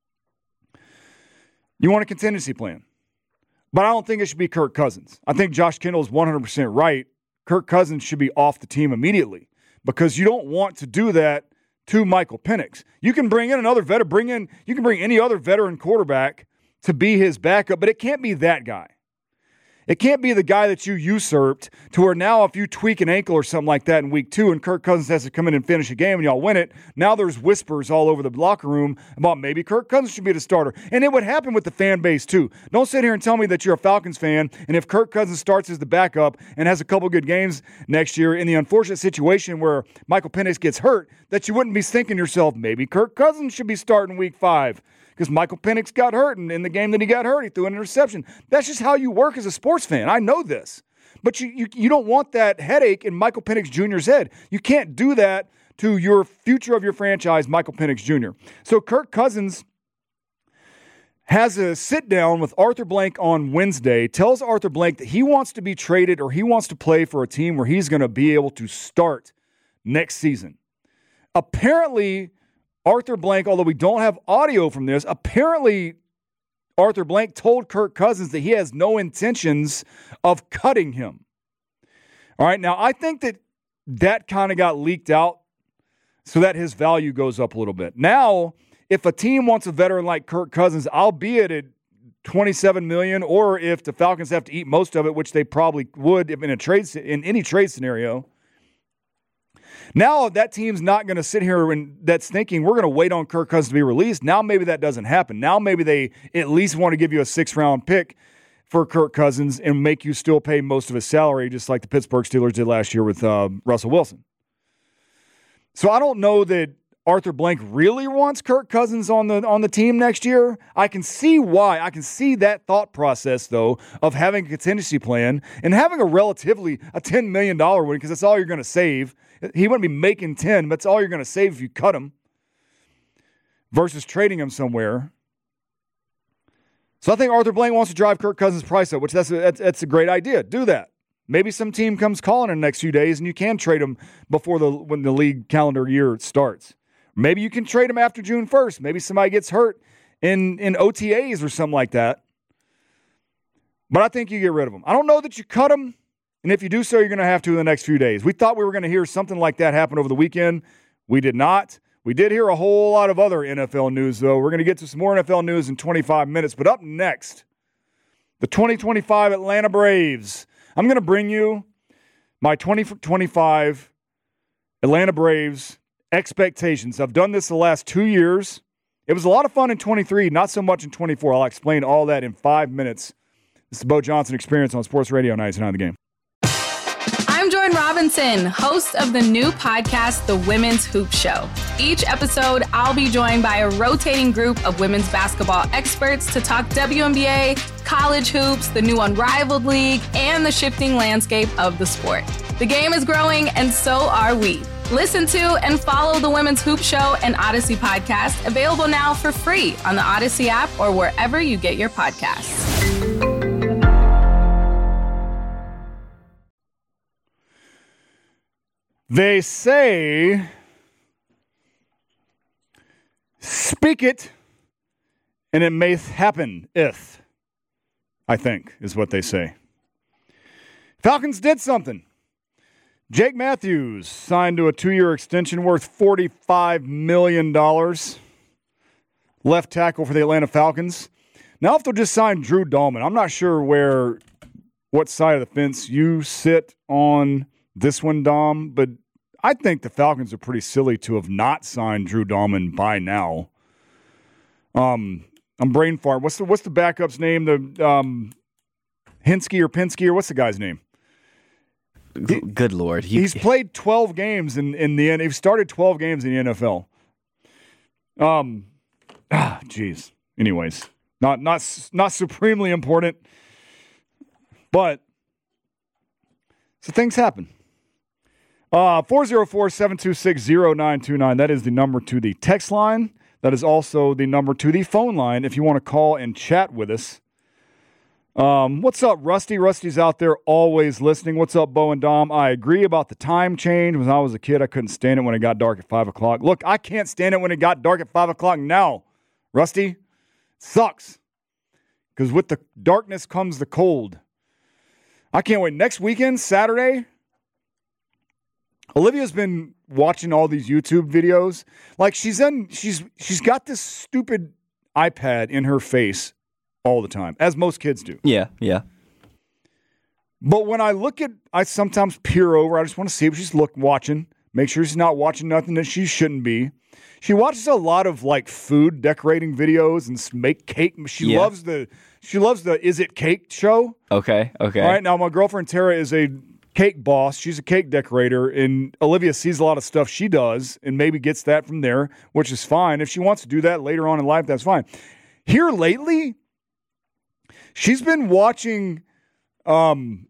You want a contingency plan. But I don't think it should be Kirk Cousins. I think Josh Kendall is one hundred percent right. Kirk Cousins should be off the team immediately because you don't want to do that to Michael Penix. You can bring in another veteran, bring in, you can bring any other veteran quarterback to be his backup, but it can't be that guy. It can't be the guy that you usurped to where now if you tweak an ankle or something like that in week two and Kirk Cousins has to come in and finish a game and y'all win it, now there's whispers all over the locker room about maybe Kirk Cousins should be the starter. And it would happen with the fan base too. Don't sit here and tell me that you're a Falcons fan and if Kirk Cousins starts as the backup and has a couple good games next year in the unfortunate situation where Michael Penix gets hurt, that you wouldn't be thinking to yourself, maybe Kirk Cousins should be starting week five. Because Michael Penix got hurt, and in the game that he got hurt, he threw an interception. That's just how you work as a sports fan. I know this. But you, you, you don't want that headache in Michael Penix Junior's head. You can't do that to your future of your franchise, Michael Penix Junior So Kirk Cousins has a sit-down with Arthur Blank on Wednesday, tells Arthur Blank that he wants to be traded or he wants to play for a team where he's going to be able to start next season. Apparently, Arthur Blank, although we don't have audio from this, apparently Arthur Blank told Kirk Cousins that he has no intentions of cutting him. All right, now I think that that kind of got leaked out so that his value goes up a little bit. Now, if a team wants a veteran like Kirk Cousins, albeit at twenty-seven million dollars, or if the Falcons have to eat most of it, which they probably would if in a trade in any trade scenario. Now that team's not going to sit here and that's thinking we're going to wait on Kirk Cousins to be released. Now maybe that doesn't happen. Now maybe they at least want to give you a six-round pick for Kirk Cousins and make you still pay most of his salary, just like the Pittsburgh Steelers did last year with uh, Russell Wilson. So I don't know that Arthur Blank really wants Kirk Cousins on the on the team next year. I can see why. I can see that thought process, though, of having a contingency plan and having a relatively a ten million dollars win because that's all you're going to save. He wouldn't be making ten, but it's all you're going to save if you cut him versus trading him somewhere. So I think Arthur Blank wants to drive Kirk Cousins' price up, which that's a, that's, that's a great idea. Do that. Maybe some team comes calling in the next few days and you can trade him before the when the league calendar year starts. Maybe you can trade him after June first. Maybe somebody gets hurt in, in O T As or something like that. But I think you get rid of him. I don't know that you cut him. And if you do so, you're going to have to in the next few days. We thought we were going to hear something like that happen over the weekend. We did not. We did hear a whole lot of other N F L news, though. We're going to get to some more N F L news in twenty-five minutes. But up next, the twenty twenty-five Atlanta Braves. I'm going to bring you my twenty twenty-five Atlanta Braves expectations. I've done this the last two years. It was a lot of fun in twenty-three, not so much in twenty-four. I'll explain all that in five minutes. This is the Bo Johnson Experience on Sports Radio ninety-nine The Game. I'm Jordan Robinson, host of the new podcast, The Women's Hoop Show. Each episode, I'll be joined by a rotating group of women's basketball experts to talk W N B A, college hoops, the new Unrivaled League, and the shifting landscape of the sport. The game is growing, and so are we. Listen to and follow The Women's Hoop Show and Odyssey podcast, available now for free on the Odyssey app or wherever you get your podcasts. They say, speak it, and it may happen if, I think, is what they say. Falcons did something. Jake Matthews signed to a two-year extension worth forty-five million dollars. Left tackle for the Atlanta Falcons. Now if they'll just sign Drew Dahlman, I'm not sure where, what side of the fence you sit on this one, Dom, but I think the Falcons are pretty silly to have not signed Drew Dahlman by now. Um, I'm brain fart. What's the what's the backup's name? The um, Hinsky or Pinsky or what's the guy's name? He, Good Lord, he, he's played twelve games in in the N. He's started twelve games in the N F L. Um, ah, jeez. Anyways, not not not supremely important, but so things happen. Uh, four oh four, seven two six, oh nine two nine. That is the number to the text line. That is also the number to the phone line if you want to call and chat with us. Um, what's up, Rusty? Rusty's out there always listening. What's up, Bo and Dom? I agree about the time change. When I was a kid, I couldn't stand it when it got dark at five o'clock. Look, I can't stand it when it got dark at five o'clock now. Rusty, sucks. Because with the darkness comes the cold. I can't wait. Next weekend, Saturday, Olivia's been watching all these YouTube videos. Like she's in, she's she's got this stupid iPad in her face all the time, as most kids do. Yeah, yeah. But when I look at, I sometimes peer over. I just want to see if she's look watching, make sure she's not watching nothing that she shouldn't be. She watches a lot of like food decorating videos and make cake. She yeah. loves the she loves the Is It Cake show. Okay, okay. All right, now my girlfriend Tara is a cake boss. She's a cake decorator, and Olivia sees a lot of stuff she does and maybe gets that from there, which is fine. If she wants to do that later on in life, that's fine. Here lately, she's been watching um,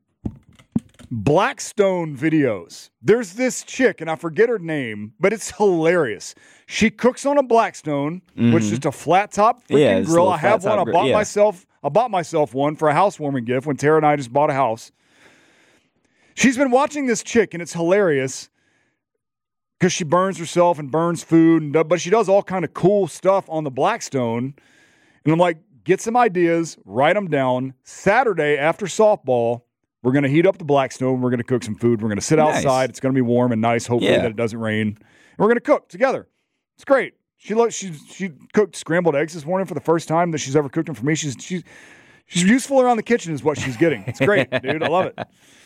Blackstone videos. There's this chick, and I forget her name, but it's hilarious. She cooks on a Blackstone, mm-hmm. which is just a flat top freaking yeah, grill. I have one. I bought yeah. myself. I bought myself one for a housewarming gift when Tara and I just bought a house. She's been watching this chick, and it's hilarious because she burns herself and burns food, and, but she does all kind of cool stuff on the Blackstone. And I'm like, get some ideas, write them down. Saturday after softball, we're going to heat up the Blackstone. We're going to cook some food. We're going to sit nice. outside. It's going to be warm and nice, hopefully yeah. that it doesn't rain. And we're going to cook together. It's great. She lo- she she cooked scrambled eggs this morning for the first time that she's ever cooked them for me. She's she's she's useful around the kitchen is what she's getting. It's great, dude. I love it.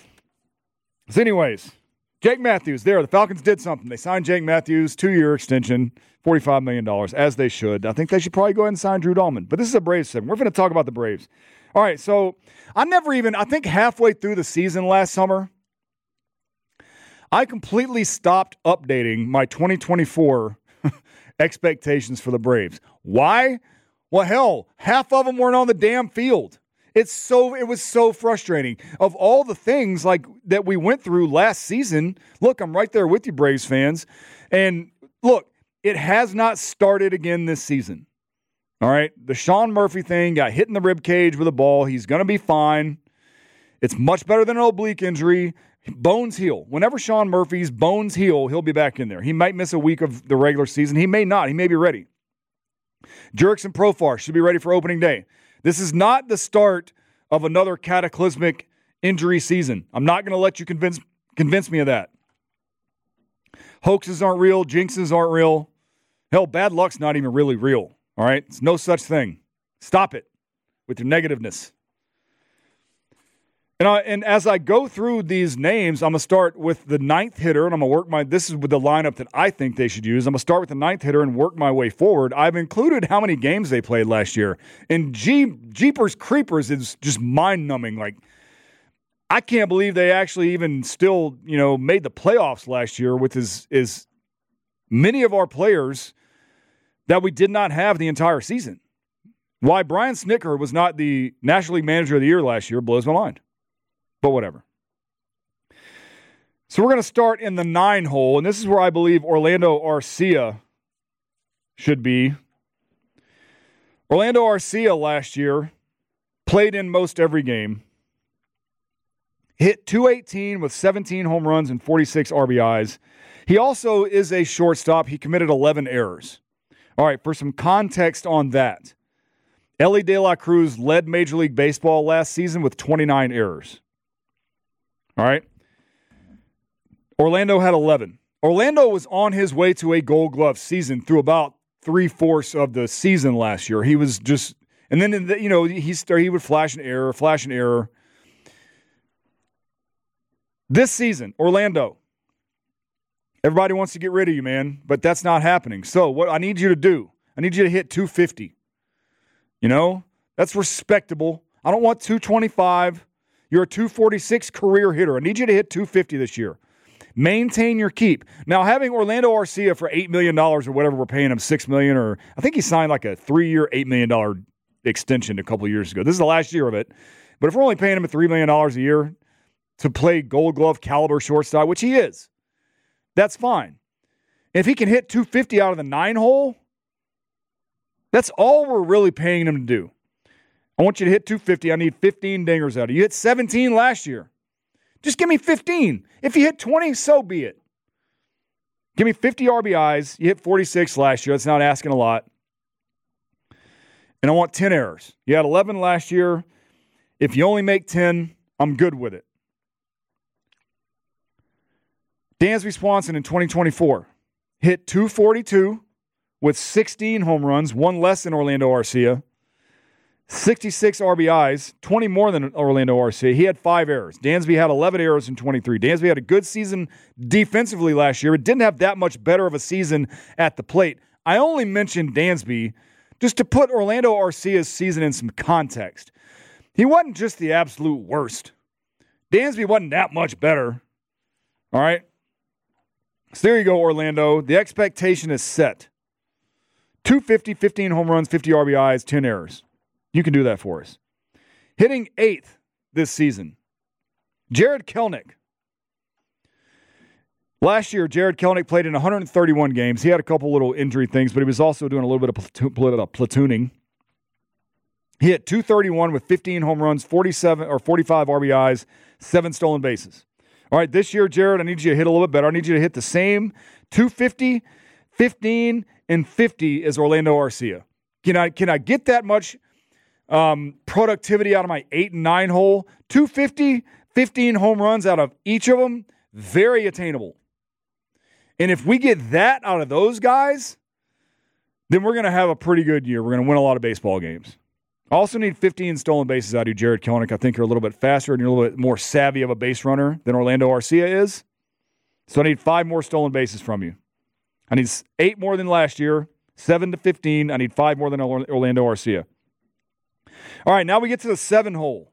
So anyways, Jake Matthews there. The Falcons did something. They signed Jake Matthews, two-year extension, forty-five million dollars, as they should. I think they should probably go ahead and sign Drew Dahlman. But this is a Braves segment. We're going to talk about the Braves. All right, so I never even, I think halfway through the season last summer, I completely stopped updating my twenty twenty-four expectations for the Braves. Why? Well, hell, half of them weren't on the damn field. It's so it was so frustrating. Of all the things like that we went through last season, look, I'm right there with you, Braves fans. And look, it has not started again this season. All right, the Sean Murphy thing got hit in the rib cage with a ball. He's going to be fine. It's much better than an oblique injury. Bones heal. Whenever Sean Murphy's bones heal, he'll be back in there. He might miss a week of the regular season. He may not. He may be ready. Jurickson Profar should be ready for opening day. This is not the start of another cataclysmic injury season. I'm not going to let you convince convince me of that. Hoaxes aren't real. Jinxes aren't real. Hell, bad luck's not even really real. All right? It's no such thing. Stop it with your negativeness. And, I, and as I go through these names, I'm going to start with the ninth hitter, and I'm going to work my – this is with the lineup that I think they should use. I'm going to start with the ninth hitter and work my way forward. I've included how many games they played last year. And G, Jeepers Creepers is just mind-numbing. Like, I can't believe they actually even still, you know, made the playoffs last year with as, as many of our players that we did not have the entire season. Why Brian Snitker was not the National League Manager of the Year last year blows my mind. But whatever. So we're going to start in the nine hole, and this is where I believe Orlando Arcia should be. Orlando Arcia last year played in most every game. Hit two eighteen with seventeen home runs and forty-six R B Is. He also is a shortstop. He committed eleven errors. All right, for some context on that, Elly De La Cruz led Major League Baseball last season with twenty-nine errors. All right. Orlando had eleven. Orlando was on his way to a Gold Glove season through about three-fourths of the season last year. He was just, And then, in the, you know, he, he would flash an error, flash an error. This season, Orlando, everybody wants to get rid of you, man, but that's not happening. So what I need you to do, I need you to hit two fifty. You know, that's respectable. I don't want two twenty-five. You're a two forty-six career hitter. I need you to hit two fifty this year. Maintain your keep. Now, having Orlando Arcia for eight million dollars or whatever we're paying him, six million dollars, or I think he signed like a three-year, eight million dollars extension a couple of years ago. This is the last year of it. But if we're only paying him three million dollars a year to play Gold Glove caliber shortstop, which he is, that's fine. If he can hit two fifty out of the nine hole, that's all we're really paying him to do. I want you to hit two fifty. I need fifteen dingers out of you. You hit seventeen last year. Just give me fifteen. If you hit twenty, so be it. Give me fifty R B Is. You hit forty-six last year. That's not asking a lot. And I want ten errors. You had eleven last year. If you only make ten, I'm good with it. Dansby Swanson in twenty twenty-four hit two forty-two with sixteen home runs, one less than Orlando Arcia. sixty-six R B Is, twenty more than Orlando Arcia. He had five errors. Dansby had eleven errors in twenty-three. Dansby had a good season defensively last year. It didn't have that much better of a season at the plate. I only mentioned Dansby just to put Orlando Arcia's season in some context. He wasn't just the absolute worst. Dansby wasn't that much better. All right? So there you go, Orlando. The expectation is set. two fifty, fifteen home runs, fifty R B Is, ten errors. You can do that for us. Hitting eighth this season, Jarred Kelenic. Last year, Jarred Kelenic played in one hundred thirty-one games. He had a couple little injury things, but he was also doing a little bit of platoon, platooning. He hit two thirty-one with fifteen home runs, forty-seven or forty-five R B Is, seven stolen bases. All right, this year, Jarred, I need you to hit a little bit better. I need you to hit the same two fifty, fifteen, and fifty as Orlando Arcia. Can I, can I get that much Um, productivity out of my eight and nine hole? two fifty, fifteen home runs out of each of them, very attainable. And if we get that out of those guys, then we're going to have a pretty good year. We're going to win a lot of baseball games. I also need fifteen stolen bases out of you, Jarred Kelenic. I think you're a little bit faster and you're a little bit more savvy of a base runner than Orlando Arcia is. So I need five more stolen bases from you. I need eight more than last year, seven to fifteen. I need five more than Orlando Arcia. All right, now we get to the seven hole.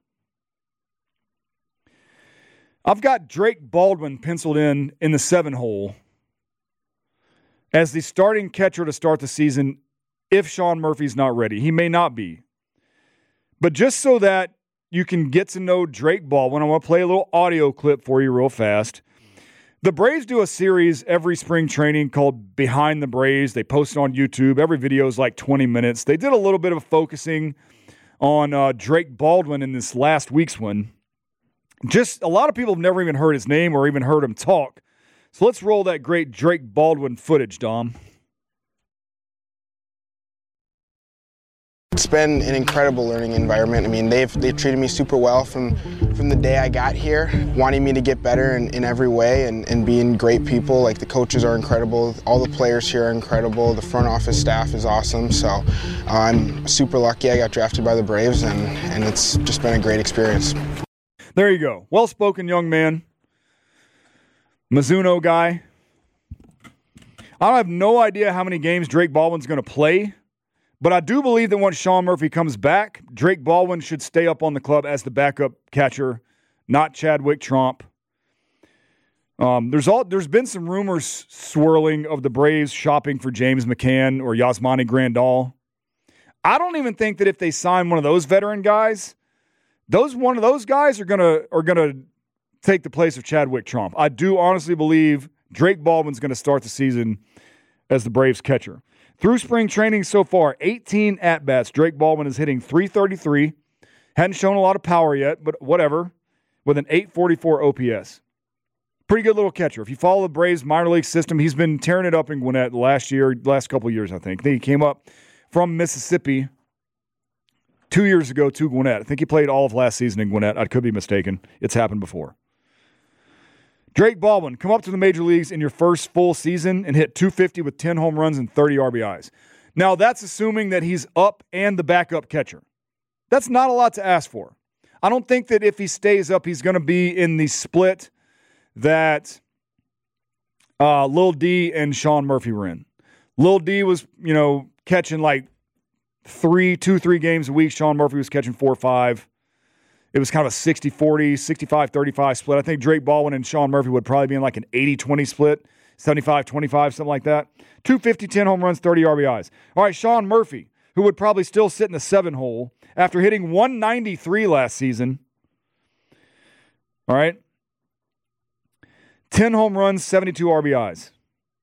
I've got Drake Baldwin penciled in in the seven hole as the starting catcher to start the season if Sean Murphy's not ready. He may not be. But just so that you can get to know Drake Baldwin, I want to play a little audio clip for you real fast. The Braves do a series every spring training called Behind the Braves. They post it on YouTube. Every video is like twenty minutes. They did a little bit of focusing on uh, Drake Baldwin in this last week's one. Just a lot of people have never even heard his name or even heard him talk. So let's roll that great Drake Baldwin footage, Dom. It's been an incredible learning environment. I mean, they've they've treated me super well from from the day I got here, wanting me to get better in, in every way and, and being great people. Like, the coaches are incredible. All the players here are incredible. The front office staff is awesome. So uh, I'm super lucky I got drafted by the Braves, and, and it's just been a great experience. There you go. Well-spoken young man. Mizuno guy. I have no idea how many games Drake Baldwin's going to play. But I do believe that once Sean Murphy comes back, Drake Baldwin should stay up on the club as the backup catcher, not Chadwick Tromp. Um, there's all there's been some rumors swirling of the Braves shopping for James McCann or Yasmani Grandal. I don't even think that if they sign one of those veteran guys, those one of those guys are gonna are gonna take the place of Chadwick Tromp. I do honestly believe Drake Baldwin's gonna start the season as the Braves catcher. Through spring training so far, eighteen at-bats. Drake Baldwin is hitting three thirty-three. Hadn't shown a lot of power yet, but whatever, with an eight forty-four O P S. Pretty good little catcher. If you follow the Braves minor league system, he's been tearing it up in Gwinnett last year, last couple of years, I think. I think he came up from Mississippi two years ago to Gwinnett. I think he played all of last season in Gwinnett. I could be mistaken. It's happened before. Drake Baldwin, come up to the major leagues in your first full season and hit two fifty with ten home runs and thirty R B Is. Now, that's assuming that he's up and the backup catcher. That's not a lot to ask for. I don't think that if he stays up, he's going to be in the split that uh, Lil D and Sean Murphy were in. Lil D was, you know, catching like three, two, three games a week. Sean Murphy was catching four or five. It was kind of a sixty forty, sixty-five thirty-five split. I think Drake Baldwin and Sean Murphy would probably be in like an eighty twenty split, seventy-five twenty-five, something like that. two fifty, ten home runs, thirty R B Is. All right, Sean Murphy, who would probably still sit in the seven hole after hitting one ninety-three last season. All right. ten home runs, seventy-two R B Is.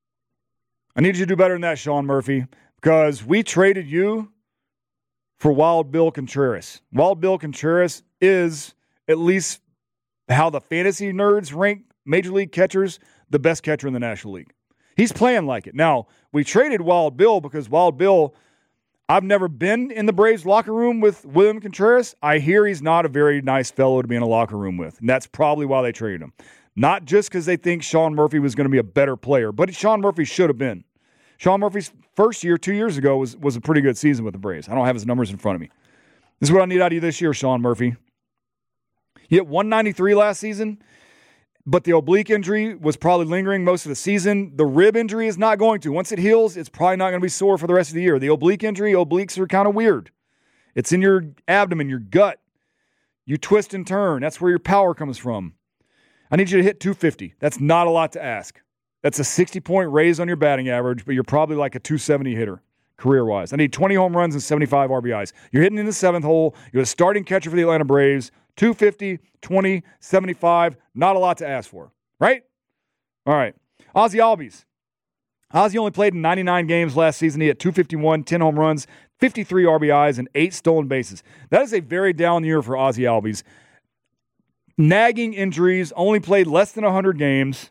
I need you to do better than that, Sean Murphy, because we traded you for Wild Bill Contreras. Wild Bill Contreras is, at least how the fantasy nerds rank Major League catchers, the best catcher in the National League. He's playing like it. Now, we traded Wild Bill because Wild Bill, I've never been in the Braves locker room with William Contreras. I hear he's not a very nice fellow to be in a locker room with, and that's probably why they traded him. Not just because they think Sean Murphy was going to be a better player, but Sean Murphy should have been. Sean Murphy's first year, two years ago, was, was a pretty good season with the Braves. I don't have his numbers in front of me. This is what I need out of you this year, Sean Murphy. You hit one ninety-three last season, but the oblique injury was probably lingering most of the season. The rib injury is not going to. Once it heals, it's probably not going to be sore for the rest of the year. The oblique injury, obliques are kind of weird. It's in your abdomen, your gut. You twist and turn. That's where your power comes from. I need you to hit two fifty. That's not a lot to ask. That's a sixty-point raise on your batting average, but you're probably like a two seventy hitter career-wise. I need twenty home runs and seventy-five R B Is. You're hitting in the seventh hole. You're the starting catcher for the Atlanta Braves. two fifty, twenty, seventy-five. Not a lot to ask for, right? All right. Ozzie Albies. Ozzie only played in ninety-nine games last season. He had two fifty-one, ten home runs, fifty-three R B Is, and eight stolen bases. That is a very down year for Ozzie Albies. Nagging injuries, only played less than one hundred games.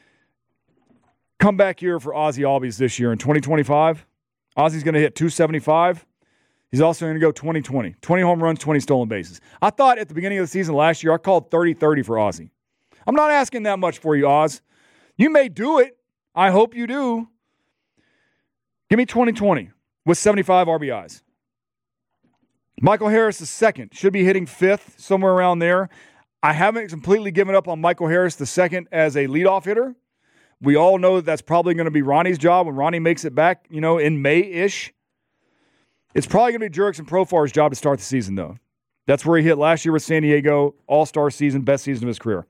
Comeback year for Ozzie Albies this year in twenty twenty-five. Ozzie's going to hit two seventy-five. He's also going to go twenty twenty. twenty home runs, twenty stolen bases. I thought at the beginning of the season last year, I called thirty thirty for Ozzie. I'm not asking that much for you, Oz. You may do it. I hope you do. Give me twenty twenty with seventy-five R B Is. Michael Harris is second. Should be hitting fifth, somewhere around there. I haven't completely given up on Michael Harris the second as a leadoff hitter. We all know that that's probably going to be Ronnie's job when Ronnie makes it back, you know, in May-ish. It's probably going to be Jurickson Profar's job to start the season, though. That's where he hit last year with San Diego, all-star season, best season of his career.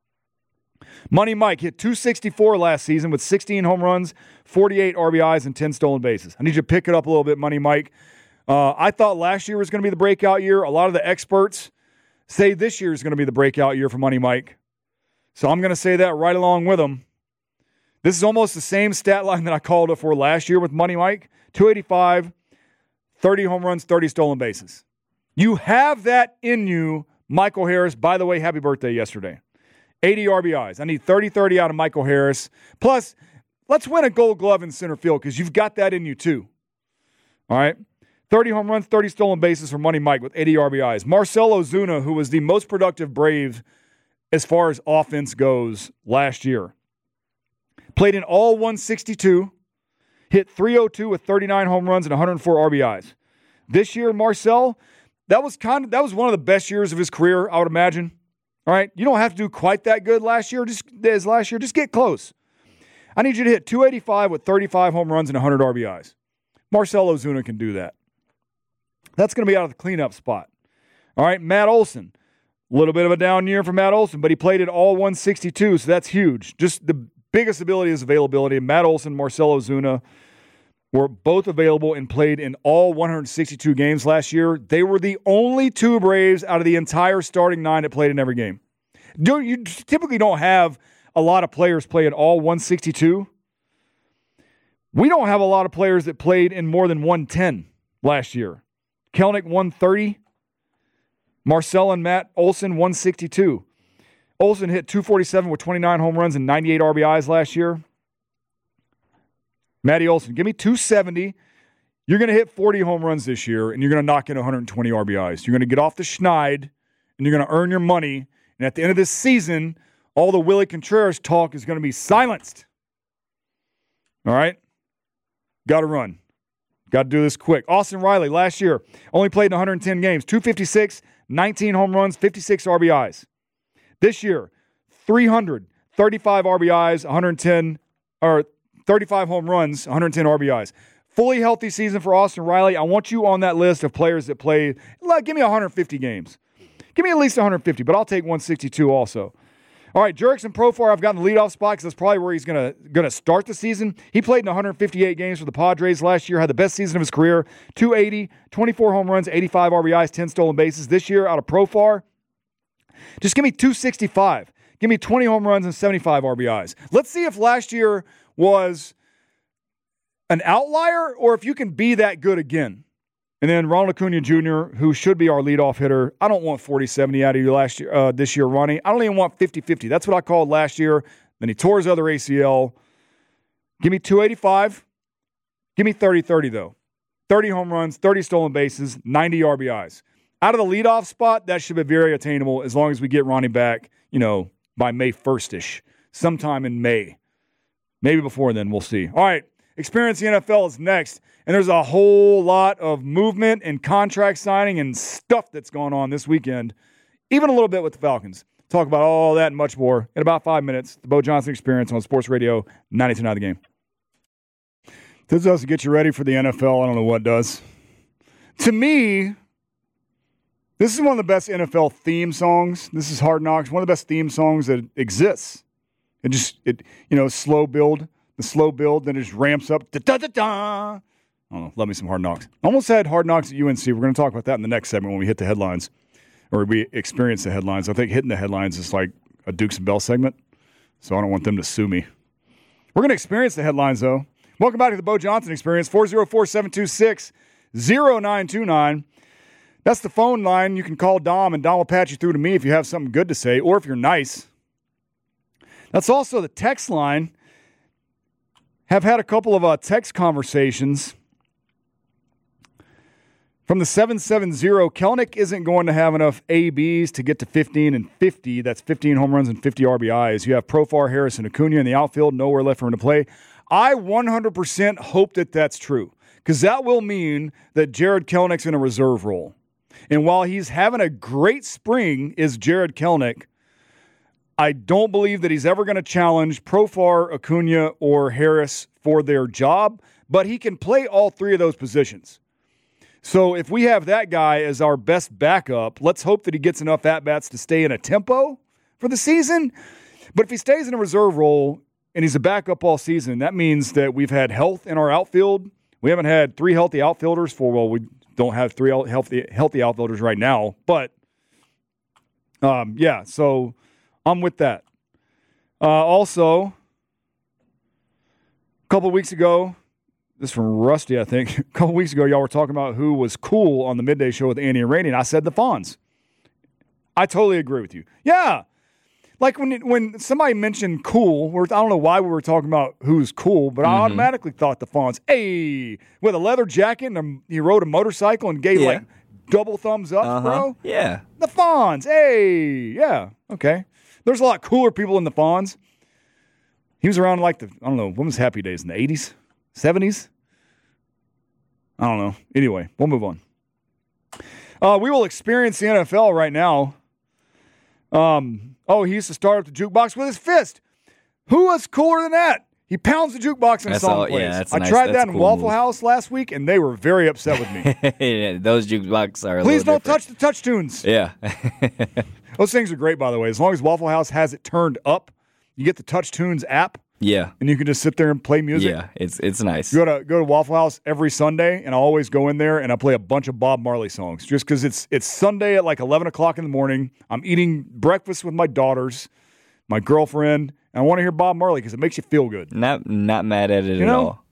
Money Mike hit two sixty-four last season with sixteen home runs, forty-eight R B Is, and ten stolen bases. I need you to pick it up a little bit, Money Mike. Uh, I thought last year was going to be the breakout year. A lot of the experts say this year is going to be the breakout year for Money Mike. So I'm going to say that right along with him. This is almost the same stat line that I called it for last year with Money Mike. two eighty-five, thirty home runs, thirty stolen bases. You have that in you, Michael Harris. By the way, happy birthday yesterday. eighty R B Is. I need thirty thirty out of Michael Harris. Plus, let's win a Gold Glove in center field because you've got that in you too. All right? thirty home runs, thirty stolen bases for Money Mike with eighty R B Is. Marcell Ozuna, who was the most productive Brave as far as offense goes last year. Played in all one sixty-two, hit three oh two with thirty-nine home runs and one hundred four R B Is. This year, Marcell, that was kind of that was one of the best years of his career, I would imagine. All right, you don't have to do quite that good last year, just as last year. Just get close. I need you to hit two eighty-five with thirty-five home runs and one hundred R B Is. Marcell Ozuna can do that. That's going to be out of the cleanup spot. All right, Matt Olson. A little bit of a down year for Matt Olson, but he played at all one sixty-two, so that's huge. Just the biggest ability is availability. Matt Olson, Marcell Ozuna were both available and played in all one sixty-two games last year. They were the only two Braves out of the entire starting nine that played in every game. Do, you typically don't have a lot of players play in all one sixty-two. We don't have a lot of players that played in more than one ten last year. Kelenic one thirty. Marcell and Matt Olson one sixty-two. Olson hit two forty-seven with twenty-nine home runs and ninety-eight R B Is last year. Matty Olson, give me two seventy. You're going to hit forty home runs this year, and you're going to knock in one hundred twenty R B Is. You're going to get off the schneid, and you're going to earn your money. And at the end of this season, all the Willie Contreras talk is going to be silenced. All right? Got to run. Got to do this quick. Austin Riley, last year, only played in one hundred ten games. two fifty-six, nineteen home runs, fifty-six R B Is. This year, three hundred, thirty-five R B Is, one hundred ten, or thirty-five home runs, one hundred ten R B Is. Fully healthy season for Austin Riley. I want you on that list of players that play. Like, give me one hundred fifty games. Give me at least one hundred fifty, but I'll take one sixty-two also. All right, Jurickson Profar, I've gotten the leadoff spot because that's probably where he's going to going to start the season. He played in one hundred fifty-eight games for the Padres last year, had the best season of his career, two eighty, twenty-four home runs, eighty-five R B Is, ten stolen bases. This year out of Profar, just give me two sixty-five. Give me twenty home runs and seventy-five R B Is. Let's see if last year was an outlier or if you can be that good again. And then Ronald Acuna Junior, who should be our leadoff hitter. I don't want forty seventy out of you last year, uh, this year, Ronnie. I don't even want fifty fifty. That's what I called last year. Then he tore his other A C L. Give me two eighty-five. Give me thirty thirty, though. thirty home runs, thirty stolen bases, ninety R B Is. Out of the leadoff spot, that should be very attainable as long as we get Ronnie back, you know, by May first-ish. Sometime in May. Maybe before then, we'll see. All right, Experience the N F L is next. And there's a whole lot of movement and contract signing and stuff that's going on this weekend, even a little bit with the Falcons. Talk about all that and much more in about five minutes. The Bo Johnson Experience on Sports Radio ninety-two point nine The Game. This does get you ready for the N F L. I don't know what does. To me, this is one of the best N F L theme songs. This is Hard Knocks, one of the best theme songs that exists. It just, it you know, slow build, the slow build, then it just ramps up. Da-da-da-da. I don't know. Love me some Hard Knocks. Almost had Hard Knocks at U N C. We're going to talk about that in the next segment when we hit the headlines, or we experience the headlines. I think hitting the headlines is like a Dukes and Bell segment, so I don't want them to sue me. We're going to experience the headlines, though. Welcome back to the Bo Johnson Experience, four oh four, seven two six, oh nine two nine. That's the phone line. You can call Dom, and Dom will patch you through to me if you have something good to say, or if you're nice. That's also the text line. Have had a couple of uh, text conversations. From the seven seven zero, Kelnick isn't going to have enough A Bs to get to fifteen and fifty. That's fifteen home runs and fifty R B Is. You have Profar, Harris, and Acuna in the outfield. Nowhere left for him to play. I one hundred percent hope that that's true because that will mean that Jared Kelnick's in a reserve role. And while he's having a great spring, is Jared Kelnick, I don't believe that he's ever going to challenge Profar, Acuna, or Harris for their job, but he can play all three of those positions. So if we have that guy as our best backup, let's hope that he gets enough at-bats to stay in a tempo for the season. But if he stays in a reserve role and he's a backup all season, that means that we've had health in our outfield. We haven't had three healthy outfielders for, well, we don't have three healthy healthy outfielders right now. But, um, yeah, so I'm with that. Uh, also, a couple of weeks ago, this is from Rusty, I think. A couple weeks ago, y'all were talking about who was cool on the midday show with Andy and Rainey, and I said the Fonz. I totally agree with you. Yeah. Like when when somebody mentioned cool, I don't know why we were talking about who's cool, but mm-hmm. I automatically thought the Fonz. Hey, with a leather jacket and a, he rode a motorcycle and gave yeah. like double thumbs up, uh-huh. bro. Yeah. The Fonz. Hey. Yeah. Okay. There's a lot cooler people in the Fonz. He was around like the, I don't know, when was Happy Days? In the eighties? seventies? I don't know. Anyway, we'll move on. Uh, we will experience the N F L right now. Um, oh, he used to start up the jukebox with his fist. Who was cooler than that? He pounds the jukebox and a song all, plays. Yeah, I nice, tried that in cool Waffle move. House last week, and they were very upset with me. Yeah, those jukeboxes are a Please don't different. touch the touch tunes. Yeah. Those things are great, by the way. As long as Waffle House has it turned up, you get the Touch Tunes app. Yeah. And you can just sit there and play music. Yeah, it's it's nice. Go to go to Waffle House every Sunday, and I always go in there and I play a bunch of Bob Marley songs just because it's it's Sunday at like eleven o'clock in the morning. I'm eating breakfast with my daughters, my girlfriend, and I want to hear Bob Marley because it makes you feel good. Not not mad at it you at know? all.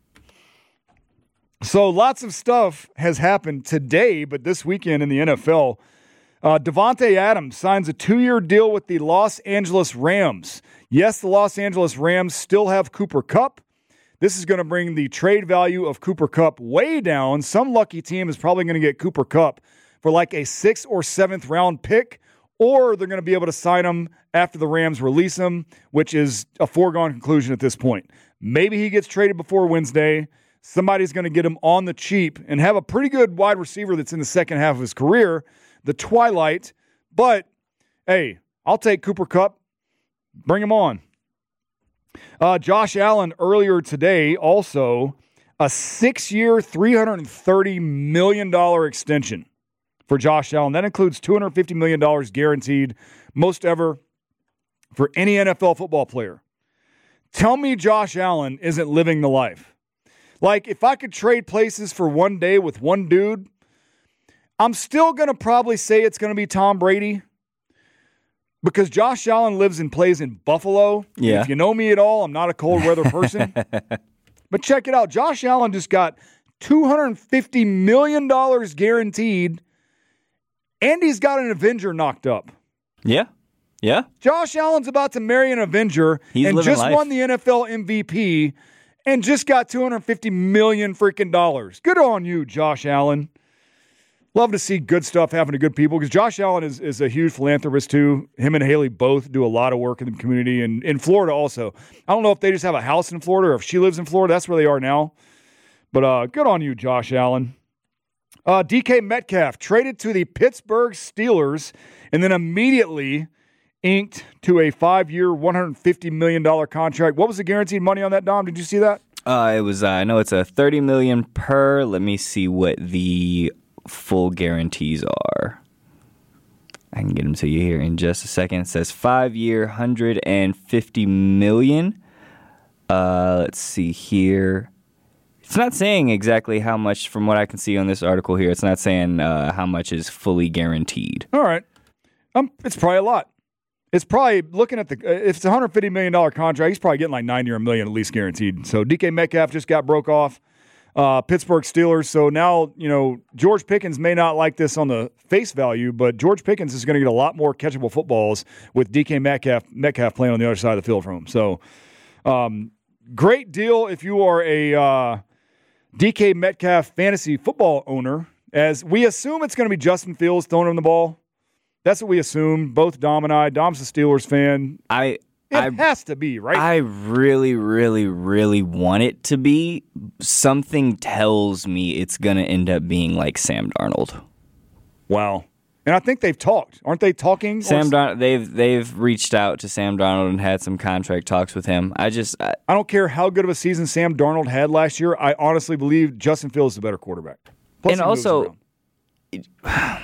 So lots of stuff has happened today, but this weekend in the N F L, uh, Davante Adams signs a two-year deal with the Los Angeles Rams. Yes, the Los Angeles Rams still have Cooper Kupp. This is going to bring the trade value of Cooper Kupp way down. Some lucky team is probably going to get Cooper Kupp for like a sixth or seventh round pick, or they're going to be able to sign him after the Rams release him, which is a foregone conclusion at this point. Maybe he gets traded before Wednesday. somebody's going to get him on the cheap and have a pretty good wide receiver that's in the second half of his career, the twilight. But, hey, I'll take Cooper Kupp. Bring him on. Uh, Josh Allen earlier today also a six-year, three hundred thirty million dollars extension for Josh Allen. That includes two hundred fifty million dollars guaranteed, most ever for any N F L football player. Tell me Josh Allen isn't living the life. Like, if I could trade places for one day with one dude, I'm still going to probably say it's going to be Tom Brady because Josh Allen lives and plays in Buffalo. Yeah. If you know me at all, I'm not a cold weather person. But check it out. Josh Allen just got two hundred fifty million dollars guaranteed, and he's got an Avenger knocked up. Yeah. Yeah. Josh Allen's about to marry an Avenger He's and just life. won the N F L M V P and just got two hundred fifty million dollars freaking dollars. Good on you, Josh Allen. Love to see good stuff happen to good people because Josh Allen is, is a huge philanthropist too. Him and Haley both do a lot of work in the community and in Florida also. I don't know if they just have a house in Florida or if she lives in Florida. That's where they are now. But uh, good on you, Josh Allen. Uh, D K Metcalf traded to the Pittsburgh Steelers and then immediately inked to a five-year, one hundred fifty million dollars contract. What was the guaranteed money on that, Dom? Did you see that? Uh, it was. Uh, I know it's a thirty million dollars per. Let me see what the full guarantees are. I can get them to you here in just a second. It says five-year, one hundred fifty million dollars. Uh, let's see here. It's not saying exactly how much, from what I can see on this article here. It's not saying uh, how much is fully guaranteed. All right. Um, it's probably a lot. It's probably, looking at the, if it's a one hundred fifty million dollars contract, he's probably getting like ninety or a million at least guaranteed. So D K Metcalf just got broke off. Uh, Pittsburgh Steelers. So now, you know, George Pickens may not like this on the face value, but George Pickens is going to get a lot more catchable footballs with D K Metcalf, Metcalf playing on the other side of the field from him. So um, great deal if you are a uh, D K Metcalf fantasy football owner, as we assume it's going to be Justin Fields throwing him the ball. That's what we assume, both Dom and I. Dom's a Steelers fan. I It I, has to be, right? I really, really, really want it to be. Something tells me it's going to end up being like Sam Darnold. Wow. And I think they've talked. Aren't they talking? Sam Darnold, they've they've reached out to Sam Darnold and had some contract talks with him. I just I, I don't care how good of a season Sam Darnold had last year. I honestly believe Justin Fields is a better quarterback. Plus and he moves also, around.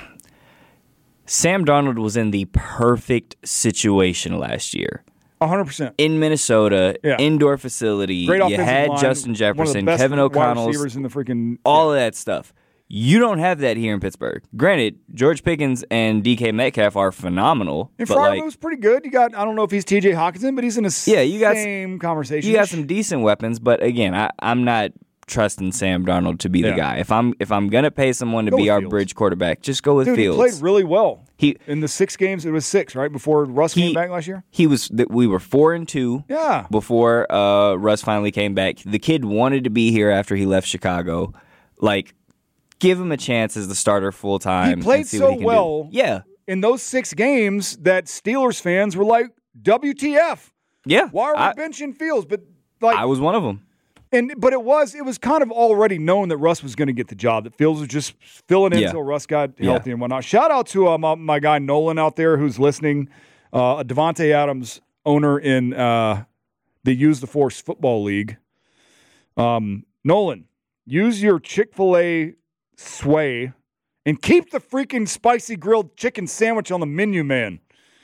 Sam Darnold was in the perfect situation last year. one hundred percent. In Minnesota, Yeah. indoor facility. Great You offensive had line, Justin one of Jefferson, the best Kevin wide O'Connell, receivers in the freaking all of that stuff. You don't have that here in Pittsburgh. Granted, George Pickens and D K Metcalf are phenomenal. And but like, Fryermuth's pretty good. You got, I don't know if he's T J Hawkinson, but he's in the Yeah, you got same conversation. you got some decent weapons, but again, I, I'm not trusting Sam Darnold to be Yeah. the guy. If I'm if I'm gonna pay someone to Go be with our Fields. bridge quarterback, just go with Dude, Fields. he played really well. He in the six games, it was six, right? Before Russ He- came back last year? He was. th- We were four and two. Yeah. Before uh, Russ finally came back, the kid wanted to be here after he left Chicago. Like, give him a chance as the starter full time. He played and see so what he can well do. Yeah. in those six games that Steelers fans were like, W T F. Yeah. Why are we I, benching Fields? But like, I was one of them. And but it was it was kind of already known that Russ was going to get the job. That Fields was just filling in Yeah. until Russ got Yeah. healthy and whatnot. Shout out to uh, my, my guy Nolan out there who's listening, uh, a Devontae Adams owner in uh, the Use the Force Football League. Um, Nolan, use your Chick-fil-A sway and keep the freaking spicy grilled chicken sandwich on the menu, man.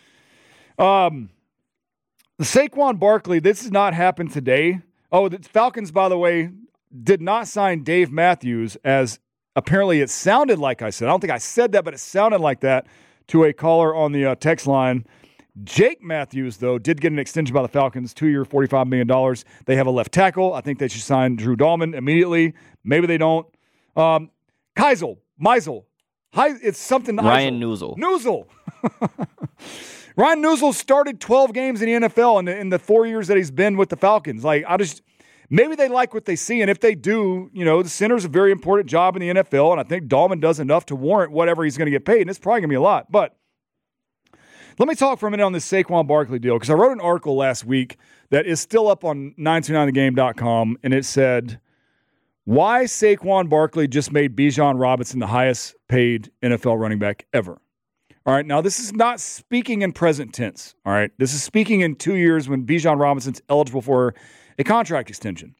Um, the Saquon Barkley, this has not happened today. Oh, the Falcons, by the way, did not sign Dave Matthews, as apparently it sounded like I said. I don't think I said that, but it sounded like that to a caller on the uh, text line. Jake Matthews, though, did get an extension by the Falcons, two-year, forty-five million dollars. They have a left tackle. I think they should sign Drew Dahlman immediately. Maybe they don't. Um, Keisel, Meisel, Hi, it's something. Ryan Eisel. Newsel. Newsel. Ryan Newsel started twelve games in the N F L in the, in the four years that he's been with the Falcons. Like, I just, maybe they like what they see, and if they do, you know, the center's a very important job in the N F L, and I think Dahlman does enough to warrant whatever he's going to get paid, and it's probably going to be a lot. But let me talk for a minute on this Saquon Barkley deal, because I wrote an article last week that is still up on nine two nine the game dot com, and it said, why Saquon Barkley just made Bijan Robinson the highest paid N F L running back ever. All right, now this is not speaking in present tense. All right, this is speaking in two years when Bijan Robinson's eligible for a contract extension.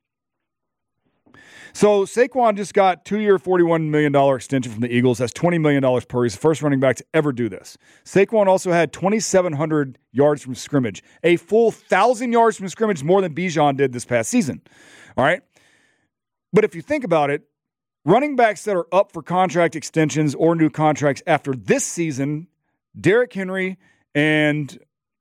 So Saquon just got two-year, forty-one million dollars extension from the Eagles. That's twenty million dollars per year. He's the first running back to ever do this. Saquon also had twenty-seven hundred yards from scrimmage, a full one thousand yards from scrimmage more than Bijan did this past season. All right? But if you think about it, running backs that are up for contract extensions or new contracts after this season, Derrick Henry and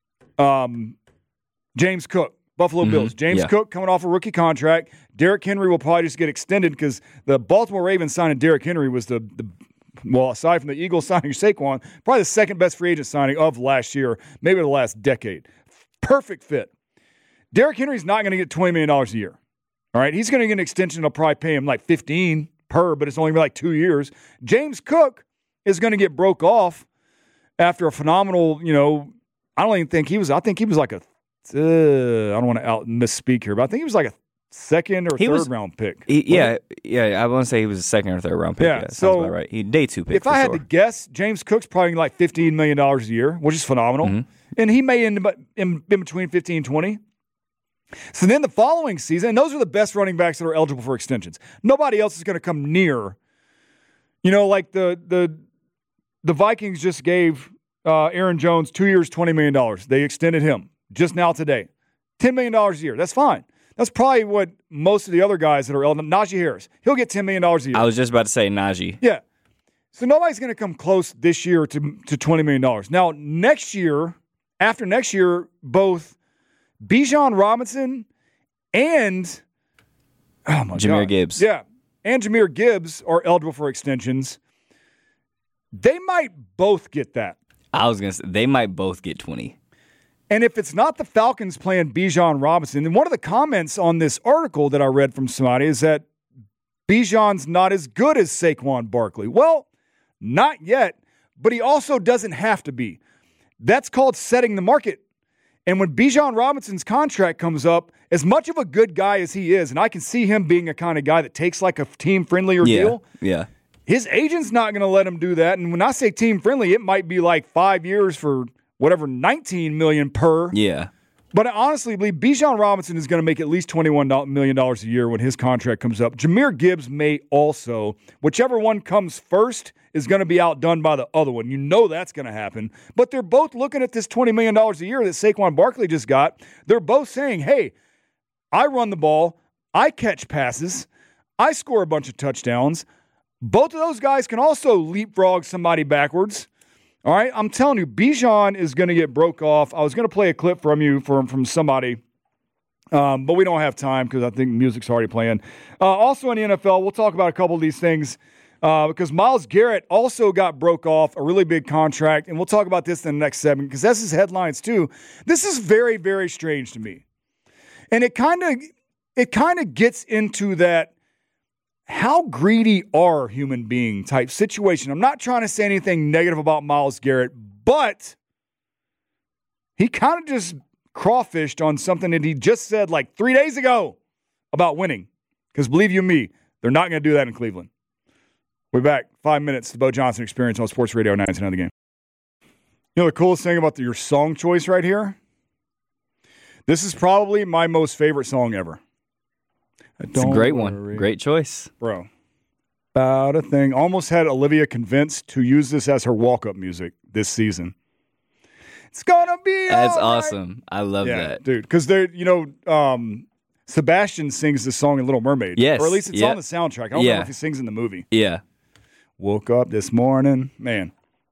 um, James Cook. Buffalo mm-hmm. Bills. James yeah. Cook coming off a rookie contract. Derrick Henry will probably just get extended because the Baltimore Ravens signing Derrick Henry was the, the, well, aside from the Eagles signing Saquon, probably the second best free agent signing of last year, maybe the last decade. Perfect fit. Derrick Henry's not going to get twenty million dollars a year. All right? He's going to get an extension. They'll probably pay him like fifteen per, but it's only going to be like two years. James Cook is going to get broke off after a phenomenal, you know, I don't even think he was, I think he was like a Uh, I don't want to out misspeak here, but I think he was like a second or he third was, round pick. He, yeah, yeah. I want to say he was a second or third round pick. Yeah, yeah so about right. He day two pick. If I had sure. to guess, James Cook's probably like fifteen million dollars a year, which is phenomenal, mm-hmm. and he may end up in, in between fifteen and twenty. So then the following season, and those are the best running backs that are eligible for extensions. Nobody else is going to come near. You know, like the the the Vikings just gave uh, Aaron Jones two years, twenty million dollars. They extended him. Just now today, ten million dollars a year. That's fine. That's probably what most of the other guys that are eligible. Najee Harris, he'll get ten million dollars a year. I was just about to say Najee. Yeah. So nobody's going to come close this year to, to twenty million dollars. Now, next year, after next year, both Bijan Robinson and oh my Jahmyr God. Gibbs. Yeah, and Jahmyr Gibbs are eligible for extensions. They might both get that. I was going to say, they might both get twenty. And if it's not the Falcons playing Bijan Robinson, and one of the comments on this article that I read from somebody is that Bijan's not as good as Saquon Barkley. Well, not yet, but he also doesn't have to be. That's called setting the market. And when Bijan Robinson's contract comes up, as much of a good guy as he is, and I can see him being a kind of guy that takes like a team-friendlier yeah, deal. Yeah. His agent's not going to let him do that. And when I say team-friendly, it might be like five years for whatever, nineteen million dollars per. Yeah. But I honestly believe Bijan Robinson is going to make at least twenty-one million dollars a year when his contract comes up. Jahmyr Gibbs may also. Whichever one comes first is going to be outdone by the other one. You know that's going to happen. But they're both looking at this twenty million dollars a year that Saquon Barkley just got. They're both saying, hey, I run the ball. I catch passes. I score a bunch of touchdowns. Both of those guys can also leapfrog somebody backwards. All right, I'm telling you, Bijan is going to get broke off. I was going to play a clip from you from, from somebody, um, but we don't have time because I think music's already playing. Uh, also in the N F L, we'll talk about a couple of these things uh, because Myles Garrett also got broke off a really big contract, and we'll talk about this in the next segment because that's his headlines too. This is very, very strange to me, and it kind of it kind of gets into that how greedy are human being type situation. I'm not trying to say anything negative about Myles Garrett, but he kind of just crawfished on something that he just said like three days ago about winning. Because believe you me, they're not going to do that in Cleveland. We're back. Five minutes. The Bo Johnson Experience on Sports Radio ninety-nine The Game. You know the coolest thing about the, your song choice right here? This is probably my most favorite song ever. It's a great one. Great choice. Bro. About a thing. Almost had Olivia convinced to use this as her walk-up music this season. It's gonna be That's all right. awesome. I love yeah, that. dude. Because they're, you know, um, Sebastian sings this song in Little Mermaid. Yes. Or at least it's yep. on the soundtrack. I don't yeah. know if he sings in the movie. Yeah. Woke up this morning. Man.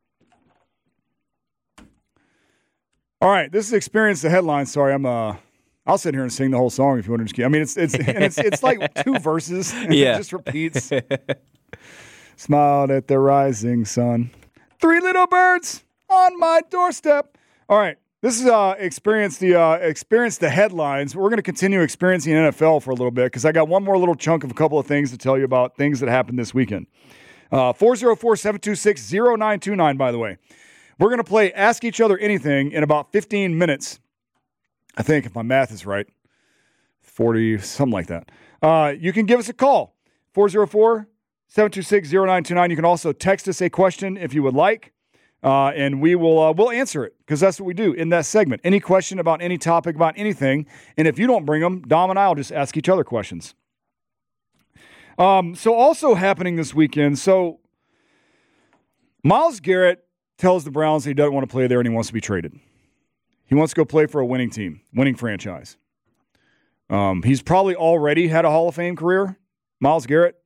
All right. This is Experience the Headline. Sorry, I'm uh I'll sit here and sing the whole song if you want to just keep. I mean, it's it's and it's it's like two verses. And yeah. It just repeats. Smiled at the rising sun. Three little birds on my doorstep. All right. This is uh experience the uh experience the headlines. We're going to continue experiencing N F L for a little bit because I got one more little chunk of a couple of things to tell you about things that happened this weekend. Uh four oh four, seven two six, oh nine two nine, by the way. We're going to play Ask Each Other Anything in about fifteen minutes. I think, if my math is right, forty, something like that. Uh, you can give us a call, four oh four, seven two six, oh nine two nine. You can also text us a question if you would like, uh, and we will uh, we'll answer it because that's what we do in that segment. Any question about any topic, about anything, and if you don't bring them, Dom and I will just ask each other questions. Um, so also happening this weekend, so Myles Garrett tells the Browns he doesn't want to play there and he wants to be traded. He wants to go play for a winning team, winning franchise. Um, he's probably already had a Hall of Fame career, Myles Garrett.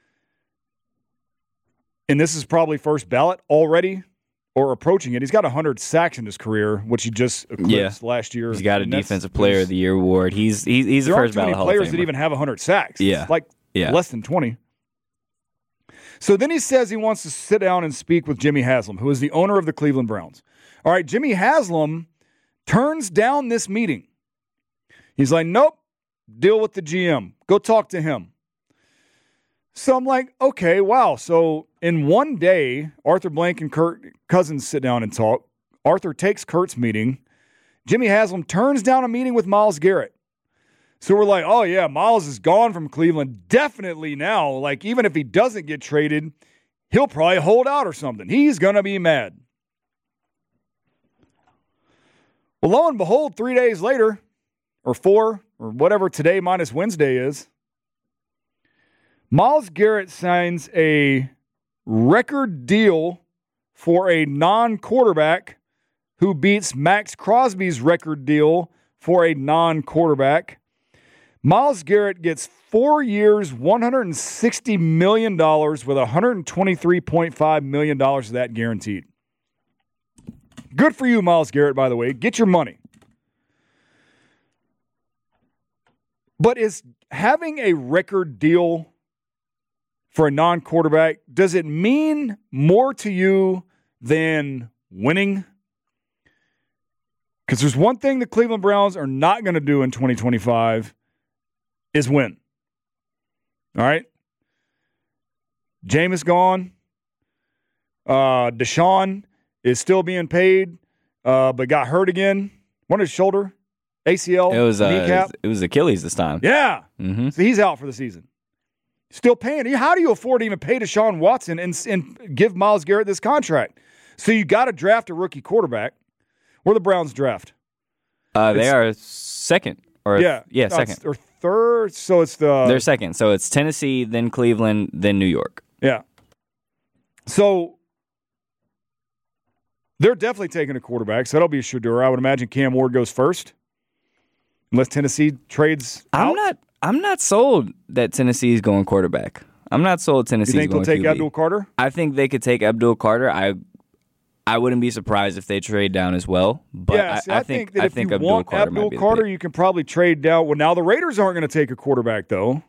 And this is probably first ballot already or approaching it. He's got one hundred sacks in his career, which he just eclipsed yeah. last year. He's got a Defensive Player of the Year award. He's he's, he's the first ballot Hall of Famer. There aren't too many players that even have one hundred sacks. Yeah. It's like yeah. less than twenty. So then he says he wants to sit down and speak with Jimmy Haslam, who is the owner of the Cleveland Browns. All right, Jimmy Haslam turns down this meeting. He's like, nope, deal with the G M. Go talk to him. So I'm like, okay, wow. So in one day, Arthur Blank and Kurt Cousins sit down and talk. Arthur takes Kurt's meeting. Jimmy Haslam turns down a meeting with Myles Garrett. So we're like, oh, yeah, Myles is gone from Cleveland definitely now. Like, even if he doesn't get traded, he'll probably hold out or something. He's going to be mad. Well, lo and behold, three days later, or four, or whatever today minus Wednesday is, Myles Garrett signs a record deal for a non-quarterback who beats Max Crosby's record deal for a non-quarterback. Myles Garrett gets four years, one hundred sixty million dollars with one hundred twenty-three point five million dollars of that guaranteed. Good for you, Myles Garrett, by the way. Get your money. But is having a record deal for a non-quarterback, does it mean more to you than winning? Because there's one thing the Cleveland Browns are not going to do in twenty twenty-five is win. All right? Jameis gone. Uh, Deshaun is still being paid, uh, but got hurt again. One his shoulder, A C L, it was, uh, kneecap. It was Achilles this time. Yeah. Mm-hmm. So he's out for the season. Still paying. How do you afford to even pay Deshaun Watson and, and give Myles Garrett this contract? So you got to draft a rookie quarterback. Where the Browns draft? Uh, they are second. Or yeah, yeah, no, second. Or third. So it's the... They're second. So it's Tennessee, then Cleveland, then New York. Yeah. So they're definitely taking a quarterback. So that'll be a sure. I would imagine Cam Ward goes first. Unless Tennessee trades I'm out. not I'm not sold that Tennessee is going quarterback. I'm not sold Tennessee's going You think they'll take Q B. Abdul Carter? I think they could take Abdul Carter. I I wouldn't be surprised if they trade down as well. But yeah, I, see, I, I think, think that I if think you Abdul want Carter Abdul might be the Carter, pick. you can probably trade down. Well, now the Raiders aren't going to take a quarterback, though.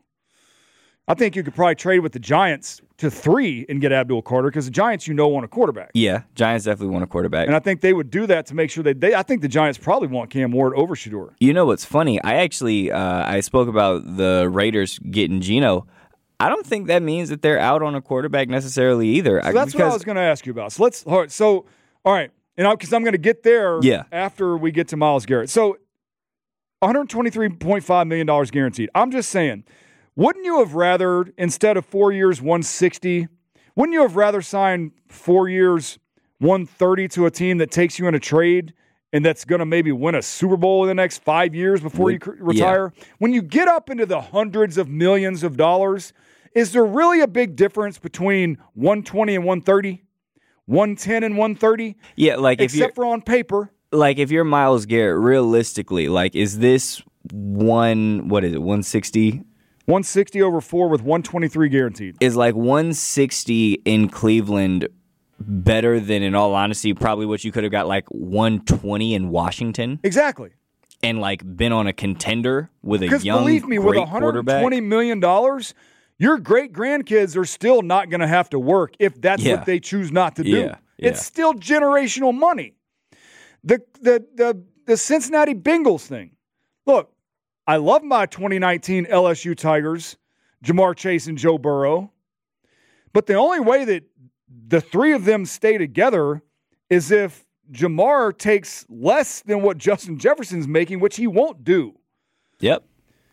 I think you could probably trade with the Giants to three and get Abdul Carter because the Giants, you know, want a quarterback. Yeah, Giants definitely want a quarterback. And I think they would do that to make sure that they – I think the Giants probably want Cam Ward over Shedeur. You know what's funny? I actually uh, I spoke about the Raiders getting Geno. I don't think that means that they're out on a quarterback necessarily either. So that's what I was going to ask you about. So let's – all right, so, all right. And because I'm going to get there yeah. after we get to Myles Garrett. So one hundred twenty-three point five million dollars guaranteed. I'm just saying, wouldn't you have rather, instead of four years, one hundred sixty, wouldn't you have rather signed four years, one hundred thirty to a team that takes you in a trade and that's going to maybe win a Super Bowl in the next five years before Would, you retire? Yeah. When you get up into the hundreds of millions of dollars, is there really a big difference between one hundred twenty and one hundred thirty? one hundred ten and one hundred thirty? Yeah, like if except for on paper. Like if you're Myles Garrett, realistically, like is this one, what is it, one hundred sixty? one hundred sixty over four with one hundred twenty-three guaranteed. Is like one hundred sixty in Cleveland better than, in all honesty, probably what you could have got like one hundred twenty in Washington? Exactly. And like been on a contender with a young, because believe me, great with one hundred twenty million dollars, your great-grandkids are still not going to have to work if that's yeah. what they choose not to do. Yeah. Yeah. It's still generational money. The, the, the, the Cincinnati Bengals thing. Look, I love my twenty nineteen L S U Tigers, Jamar Chase and Joe Burrow. But the only way that the three of them stay together is if Jamar takes less than what Justin Jefferson's making, which he won't do. Yep.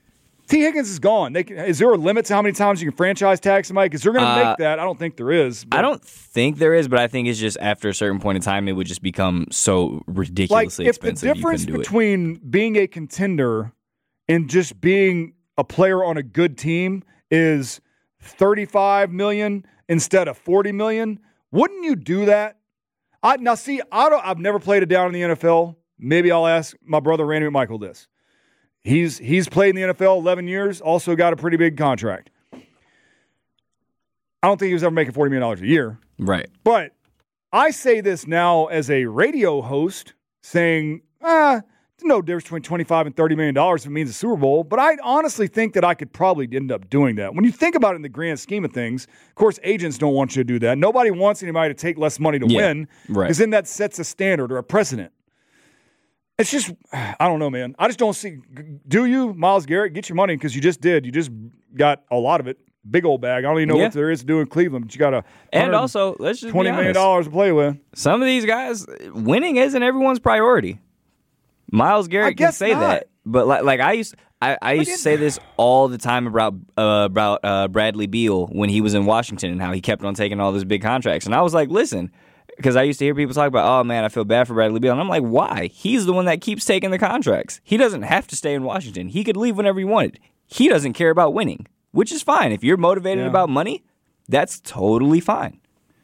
T. Higgins is gone. They can, is there a limit to how many times you can franchise tag somebody? Because they're going to Uh, make that. I don't think there is. I don't think there is, but I think it's just after a certain point in time, it would just become so ridiculously like, if expensive. the difference you couldn't do between being a contender and just being a player on a good team is thirty-five million dollars instead of forty million dollars, wouldn't you do that? I, now, see, I don't, I've never played it down in the N F L. Maybe I'll ask my brother Randy McMichael this. He's he's played in the N F L eleven years, also got a pretty big contract. I don't think he was ever making forty million dollars a year. Right. But I say this now as a radio host saying, ah, there's no difference between twenty-five and thirty million dollars if it means a Super Bowl. But I honestly think that I could probably end up doing that. When you think about it in the grand scheme of things, of course, agents don't want you to do that. Nobody wants anybody to take less money to Yeah, win. right. Because then that sets a standard or a precedent. It's just, I don't know, man. I just don't see. Do you, Myles Garrett, get your money because you just did. You just got a lot of it. Big old bag. I don't even know Yeah. what there is to do in Cleveland, but you got a And also, let's just twenty be million honest. dollars to play with. Some of these guys, winning isn't everyone's priority. Myles Garrett can guess say not. that, but like, like I used, I, I used to say this all the time about uh, about uh, Bradley Beal when he was in Washington and how he kept on taking all those big contracts, and I was like, listen. Because I used to hear people talk about, oh, man, I feel bad for Bradley Beal. And I'm like, why? He's the one that keeps taking the contracts. He doesn't have to stay in Washington. He could leave whenever he wanted. He doesn't care about winning, which is fine. If you're motivated Yeah. about money, that's totally fine.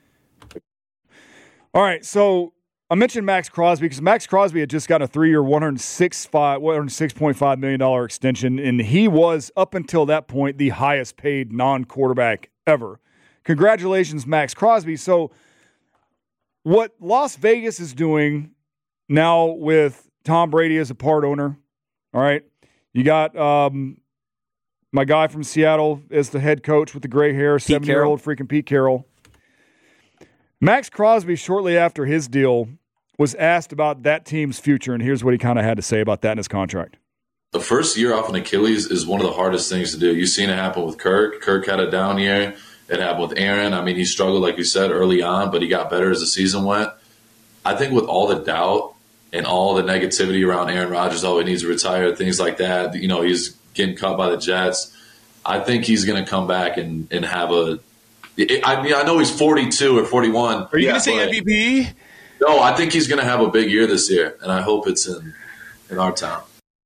All right, so I mentioned Max Crosby because Max Crosby had just gotten a three-year, one hundred six point five million dollars extension, and he was, up until that point, the highest-paid non-quarterback ever. Congratulations, Max Crosby. So what Las Vegas is doing now with Tom Brady as a part owner, all right, you got um, my guy from Seattle as the head coach with the gray hair, seven-year-old freaking Pete Carroll. Max Crosby, shortly after his deal, was asked about that team's future, and here's what he kind of had to say about that in his contract. The first year off an Achilles is one of the hardest things to do. You've seen it happen with Kirk. Kirk had a down year. It happened with Aaron. I mean, he struggled, like you said, early on, but he got better as the season went. I think with all the doubt and all the negativity around Aaron Rodgers, oh, he needs to retire, things like that, you know, he's getting cut by the Jets. I think he's going to come back and, and have a – I mean, I know he's forty-two or forty-one. Are you yeah, going to say M V P? No, I think he's going to have a big year this year, and I hope it's in, in our town.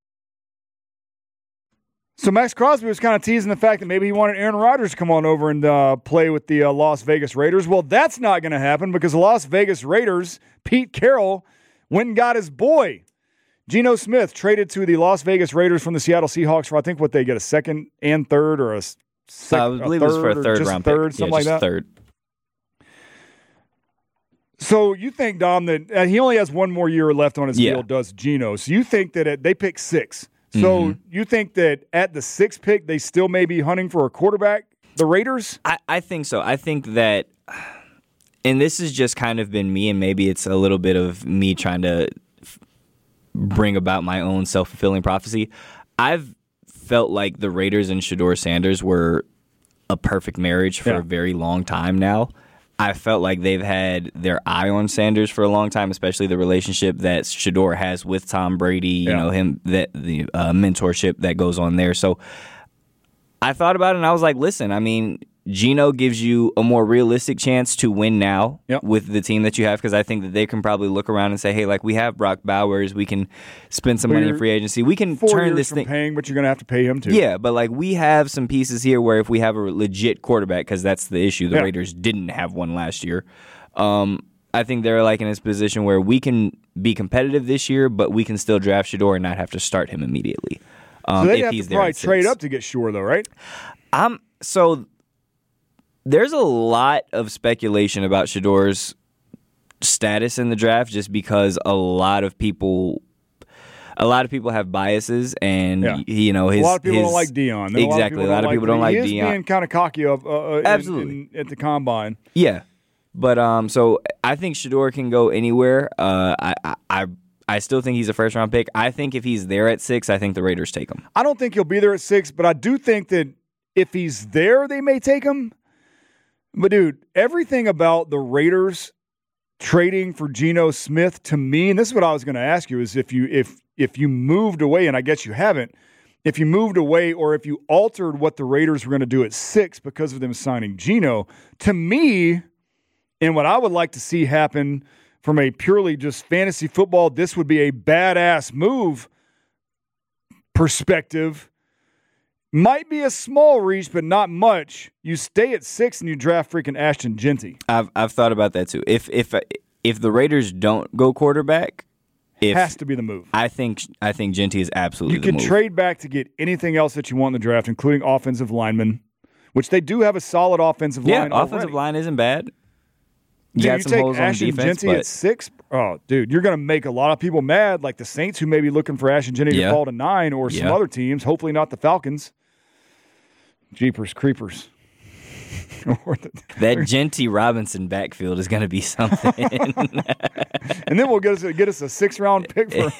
So Max Crosby was kind of teasing the fact that maybe he wanted Aaron Rodgers to come on over and uh, play with the uh, Las Vegas Raiders. Well, that's not going to happen because the Las Vegas Raiders, Pete Carroll, went and got his boy. Geno Smith traded to the Las Vegas Raiders from the Seattle Seahawks for, I think, what they get, a second and third or a second. I believe it was for a third round pick. Third, something yeah, like that. Third. So you think, Dom, that uh, he only has one more year left on his Yeah. deal, does Geno. So you think that it, they pick six. So Mhm. you think that at the sixth pick, they still may be hunting for a quarterback, the Raiders? I, I think so. I think that, and this has just kind of been me, and maybe it's a little bit of me trying to f- bring about my own self-fulfilling prophecy. I've felt like the Raiders and Shedeur Sanders were a perfect marriage for Yeah. a very long time now. I felt like they've had their eye on Sanders for a long time, especially the relationship that Shedeur has with Tom Brady. You Yeah. know, him that the uh, mentorship that goes on there. So I thought about it and I was like, listen, I mean, Geno gives you a more realistic chance to win now Yep. with the team that you have, because I think that they can probably look around and say, hey, like we have Brock Bowers, we can spend some Well, money in you're free agency, we can Four turn years this from thing. paying, but you're going to have to pay him too. Yeah, but like we have some pieces here where if we have a legit quarterback, because that's the issue, the Yeah. Raiders didn't have one last year. Um, I think they're like in this position where we can be competitive this year, but we can still draft Shedeur and not have to start him immediately. Um, So they if have he's to there probably at six. trade up to get Shore, though, right? I'm so there's a lot of speculation about Shedeur's status in the draft, just because a lot of people, a lot of people have biases, and Yeah. you know, his a lot of people his, don't like Dion. Exactly, a lot of people don't like He is Dion. being kind of cocky of uh, uh, Absolutely. in, in, at the combine. Yeah, but um, so I think Shedeur can go anywhere. Uh, I I. I I still think he's a first round pick. I think if he's there at six, I think the Raiders take him. I don't think he'll be there at six, but I do think that if he's there, they may take him. But, dude, everything about the Raiders trading for Geno Smith to me, and this is what I was going to ask you, is if you if if you moved away, and I guess you haven't, if you moved away or if you altered what the Raiders were going to do at six because of them signing Geno. To me, and what I would like to see happen from a purely just fantasy football, this would be a badass move perspective. Might be a small reach, but not much. You stay at six and you draft freaking Ashton Jeanty. I've I've thought about that too. If if if the Raiders don't go quarterback, if, has to be the move. I think I think Jeanty is absolutely you the can move. trade back to get anything else that you want in the draft, including offensive linemen, which they do have a solid offensive yeah, line. Yeah, offensive already. line isn't bad. You dude, got you some take holes on Ashton defense, Jeanty but at six. Oh, dude, you're going to make a lot of people mad, like the Saints, who may be looking for Ashton Jeanty yeah. to fall to nine, or some yeah. other teams. Hopefully, not the Falcons. Jeepers creepers. That Jeanty Robinson backfield is going to be something. And then we'll get us get us a six round pick for.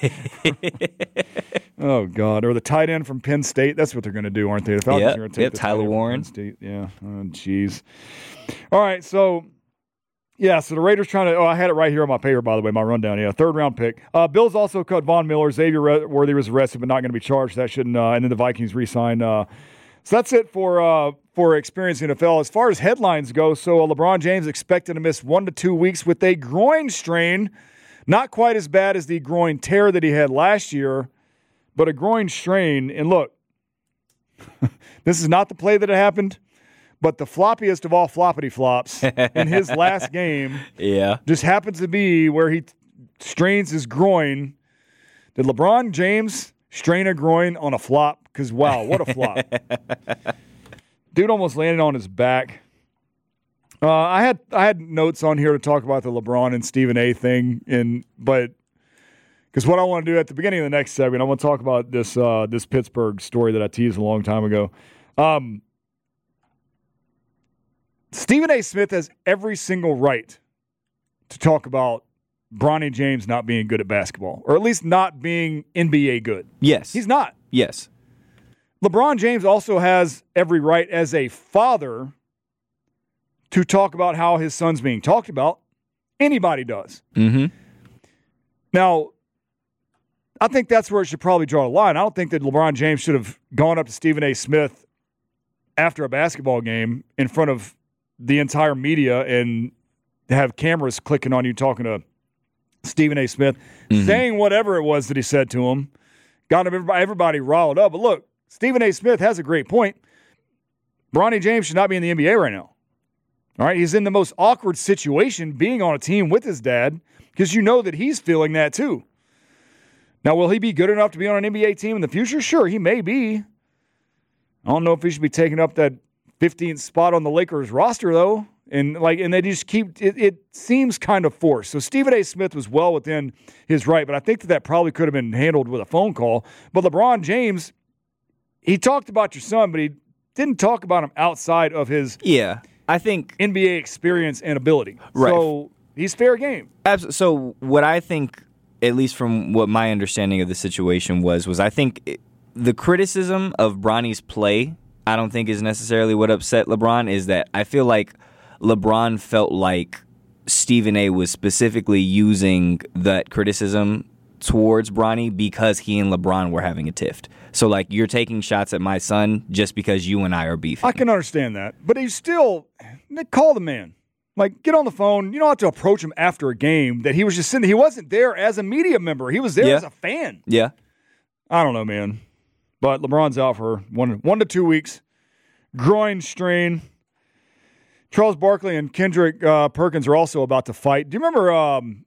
Oh God, or the tight end from Penn State. That's what they're going to do, aren't they? The Falcons yep. are going to take yep. the Tyler Warren. State. Yeah. Oh, jeez. All right, so. Yeah, so the Raiders trying to – oh, I had it right here on my paper, by the way, my rundown. Yeah, third-round pick. Uh, Bills also cut Von Miller. Xavier Worthy was arrested but not going to be charged. That shouldn't uh, – and then the Vikings re-signed. Uh, so that's it for uh, for Experience N F L. As far as headlines go, so uh, LeBron James expected to miss one to two weeks with a groin strain. Not quite as bad as the groin tear that he had last year, but a groin strain. And look, this is not the play that it happened. But the floppiest of all floppity flops in his last game yeah. just happens to be where he t- strains his groin. Did LeBron James strain a groin on a flop? Because, wow, what a flop. Dude almost landed on his back. Uh, I had I had notes on here to talk about the LeBron and Stephen A. thing, in, but because what I want to do at the beginning of the next segment, I want to talk about this uh, this Pittsburgh story that I teased a long time ago. Um Stephen A. Smith has every single right to talk about Bronny James not being good at basketball, or at least not being N B A good. Yes. He's not. Yes. LeBron James also has every right as a father to talk about how his son's being talked about. Anybody does. Mm-hmm. Now, I think that's where it should probably draw a line. I don't think that LeBron James should have gone up to Stephen A. Smith after a basketball game in front of the entire media and have cameras clicking on you talking to Stephen A. Smith, mm-hmm. saying whatever it was that he said to him, got everybody, everybody riled up. But look, Stephen A. Smith has a great point. Bronny James should not be in the N B A right now. All right, he's in the most awkward situation being on a team with his dad because you know that he's feeling that too. Now, will he be good enough to be on an N B A team in the future? Sure, he may be. I don't know if he should be taking up that fifteenth spot on the Lakers roster, though, and like, and they just keep it, it seems kind of forced. So Stephen A. Smith was well within his right, but I think that that probably could have been handled with a phone call. But LeBron James, he talked about your son, but he didn't talk about him outside of his yeah, I think N B A experience and ability. Right. So he's fair game. Absolutely. So what I think, at least from what my understanding of the situation was, was I think it, the criticism of Bronny's play, I don't think is necessarily what upset LeBron, is that I feel like LeBron felt like Stephen A. was specifically using that criticism towards Bronny because he and LeBron were having a tiff. So, like, you're taking shots at my son just because you and I are beefing. I can understand that. But he's still – call the man. Like, get on the phone. You don't have to approach him after a game that he was just sitting there. He wasn't there as a media member. He was there yeah. as a fan. Yeah. I don't know, man. But LeBron's out for one, one to two weeks. Groin strain. Charles Barkley and Kendrick uh, Perkins are also about to fight. Do you remember um,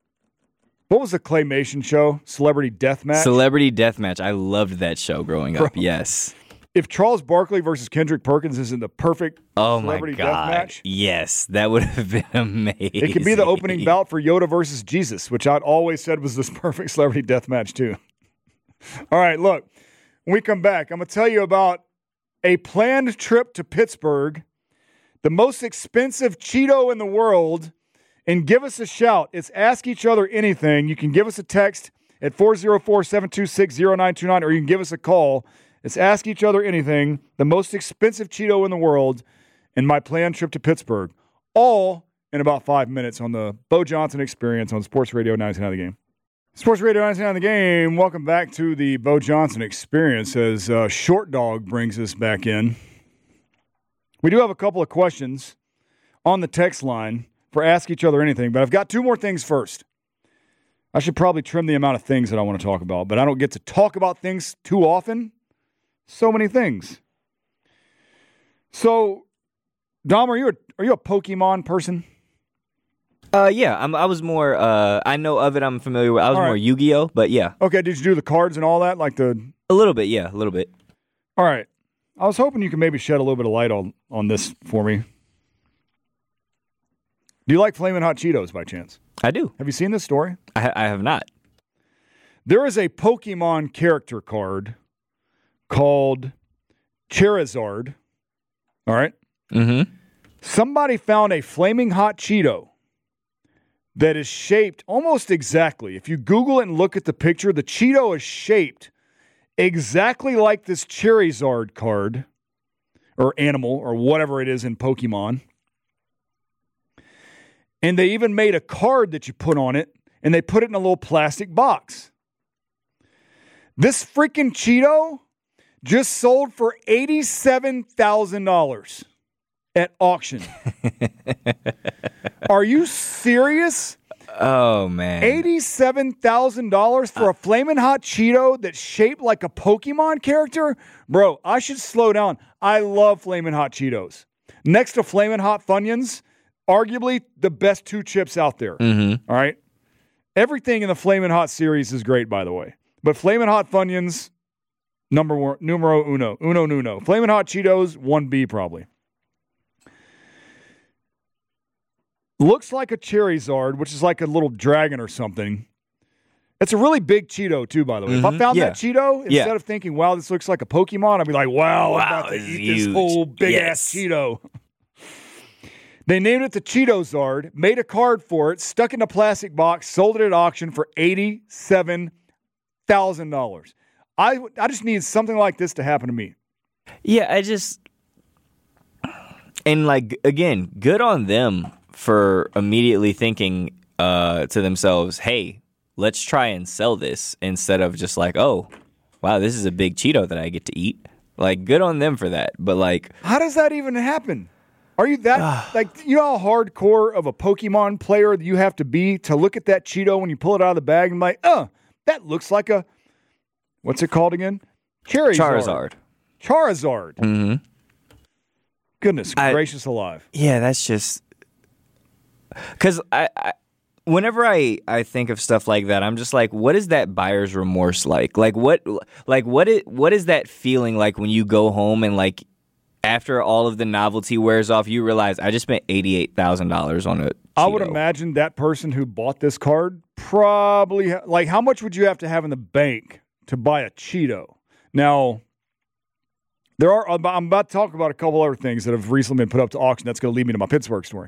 what was the claymation show? Celebrity Deathmatch? Celebrity Deathmatch. I loved that show growing up. Bro, yes. If Charles Barkley versus Kendrick Perkins isn't the perfect oh Celebrity my God. Deathmatch. Yes, that would have been amazing. It could be the opening bout for Yoda versus Jesus, which I'd always said was this perfect Celebrity Deathmatch too. All right, look. When we come back, I'm going to tell you about a planned trip to Pittsburgh, the most expensive Cheeto in the world, and give us a shout. It's Ask Each Other Anything. You can give us a text at four oh four, seven two six, oh nine two nine, or you can give us a call. It's Ask Each Other Anything, the most expensive Cheeto in the world, and my planned trip to Pittsburgh. All in about five minutes on the Bo Johnson Experience on Sports Radio ninety-nine The Game. Sports Radio ninety-nine on the game. Welcome back to the Bo Johnson Experience as uh, Short Dog brings us back in. We do have a couple of questions on the text line for Ask Each Other Anything, but I've got two more things first. I should probably trim the amount of things that I want to talk about, but I don't get to talk about things too often. So many things. So, Dom, are you a, are you a Pokemon person? Uh, yeah, I'm, I was more, uh, I know of it, I'm familiar with, I was All right. more Yu-Gi-Oh, but yeah. Okay, did you do the cards and all that? Like the... A little bit, yeah, a little bit. All right. I was hoping you could maybe shed a little bit of light on, on this for me. Do you like Flamin' Hot Cheetos by chance? I do. Have you seen this story? I, ha- I have not. There is a Pokemon character card called Charizard. All right? Mm-hmm. Somebody found a Flaming Hot Cheeto that is shaped almost exactly. If you Google it and look at the picture, the Cheeto is shaped exactly like this Charizard card or animal or whatever it is in Pokemon. And they even made a card that you put on it, and they put it in a little plastic box. This freaking Cheeto just sold for eighty-seven thousand dollars at auction. Are you serious? Oh, man. eighty-seven thousand dollars for a Flamin' Hot Cheeto that's shaped like a Pokemon character? Bro, I should slow down. I love Flamin' Hot Cheetos. Next to Flamin' Hot Funyuns, arguably the best two chips out there. Mm-hmm. All right? Everything in the Flamin' Hot series is great, by the way. But Flamin' Hot Funyuns, number one, numero uno. Uno nuno. Flamin' Hot Cheetos, one B probably. Looks like a Charizard, which is like a little dragon or something. It's a really big Cheeto, too, by the way. Mm-hmm. If I found Yeah. that Cheeto, instead Yeah. of thinking, wow, this looks like a Pokemon, I'd be like, wow, Wow, I'm about to it's eat huge. this whole big-ass Yes. Cheeto. They named it the Cheetozard, made a card for it, stuck it in a plastic box, sold it at auction for eighty-seven thousand dollars. I, I just need something like this to happen to me. Yeah, I just... And, like, again, good on them for immediately thinking uh, to themselves, hey, let's try and sell this instead of just like, oh, wow, this is a big Cheeto that I get to eat. Like, good on them for that. But, like... How does that even happen? Are you that, like, you know how hardcore of a Pokemon player you have to be to look at that Cheeto when you pull it out of the bag and like, oh, that looks like a, what's it called again? Charizard. Charizard. Charizard. Mm-hmm. Goodness I- gracious alive. Yeah, that's just... Because I, I, whenever I, I think of stuff like that, I'm just like, what is that buyer's remorse like? Like, what, like what, it, what is that feeling like when you go home and, like, after all of the novelty wears off, you realize I just spent eighty-eight thousand dollars on a Cheeto. I would imagine that person who bought this card probably, ha- like, how much would you have to have in the bank to buy a Cheeto? Now, there are, I'm about to talk about a couple other things that have recently been put up to auction. That's going to lead me to my Pittsburgh story.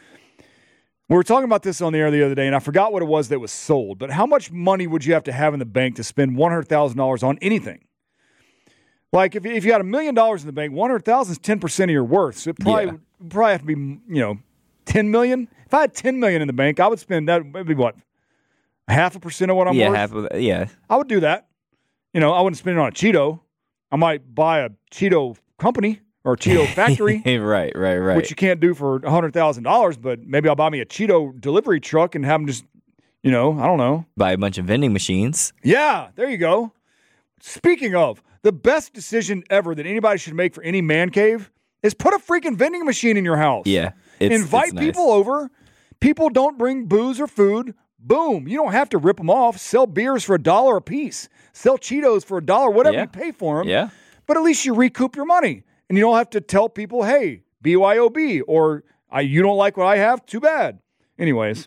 We were talking about this on the air the other day, and I forgot what it was that was sold, but how much money would you have to have in the bank to spend one hundred thousand dollars on anything? Like, if, if you had a million dollars in the bank, one hundred thousand dollars is ten percent of your worth. So it probably, Yeah. would probably have to be, you know, ten million dollars. If I had ten million dollars in the bank, I would spend that, would be what, half a percent of what I'm yeah, worth? half of that, yeah. I would do that. You know, I wouldn't spend it on a Cheeto. I might buy a Cheeto company or a Cheeto factory. right, right, right. Which you can't do for one hundred thousand dollars, but maybe I'll buy me a Cheeto delivery truck and have them just, you know, I don't know. Buy a bunch of vending machines. Yeah, there you go. Speaking of, the best decision ever that anybody should make for any man cave is put a freaking vending machine in your house. Yeah. It's, Invite it's nice. people over. People don't bring booze or food. Boom. You don't have to rip them off. Sell beers for a dollar a piece. Sell Cheetos for a dollar, whatever Yeah. you pay for them. Yeah. But at least you recoup your money. And you don't have to tell people, hey, B Y O B, or I, you don't like what I have? Too bad. Anyways.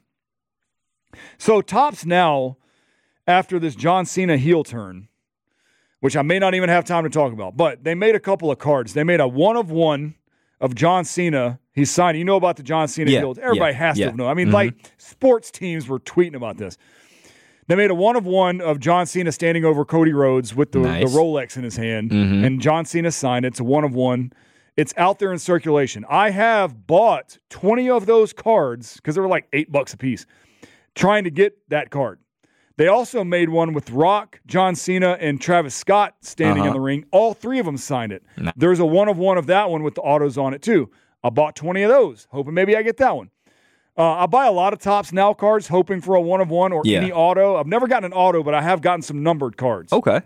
So Topps now, after this John Cena heel turn, which I may not even have time to talk about, but they made a couple of cards. They made a one of one of John Cena. He's signed. You know about the John Cena Yeah, heel. Everybody yeah, has yeah. to know. I mean, Mhm. like, sports teams were tweeting about this. They made a one of one of John Cena standing over Cody Rhodes with the, Nice. the Rolex in his hand, Mhm. and John Cena signed it. It's a one of one. It's out there in circulation. I have bought twenty of those cards because they were like eight bucks a piece, trying to get that card. They also made one with Rock, John Cena, and Travis Scott standing Uh-huh. in the ring. All three of them signed it. Nah. There's a one of one of that one with the autos on it too. I bought twenty of those, hoping maybe I get that one. Uh, I buy a lot of Topps Now cards, hoping for a one of one or Yeah. any auto. I've never gotten an auto, but I have gotten some numbered cards. Okay.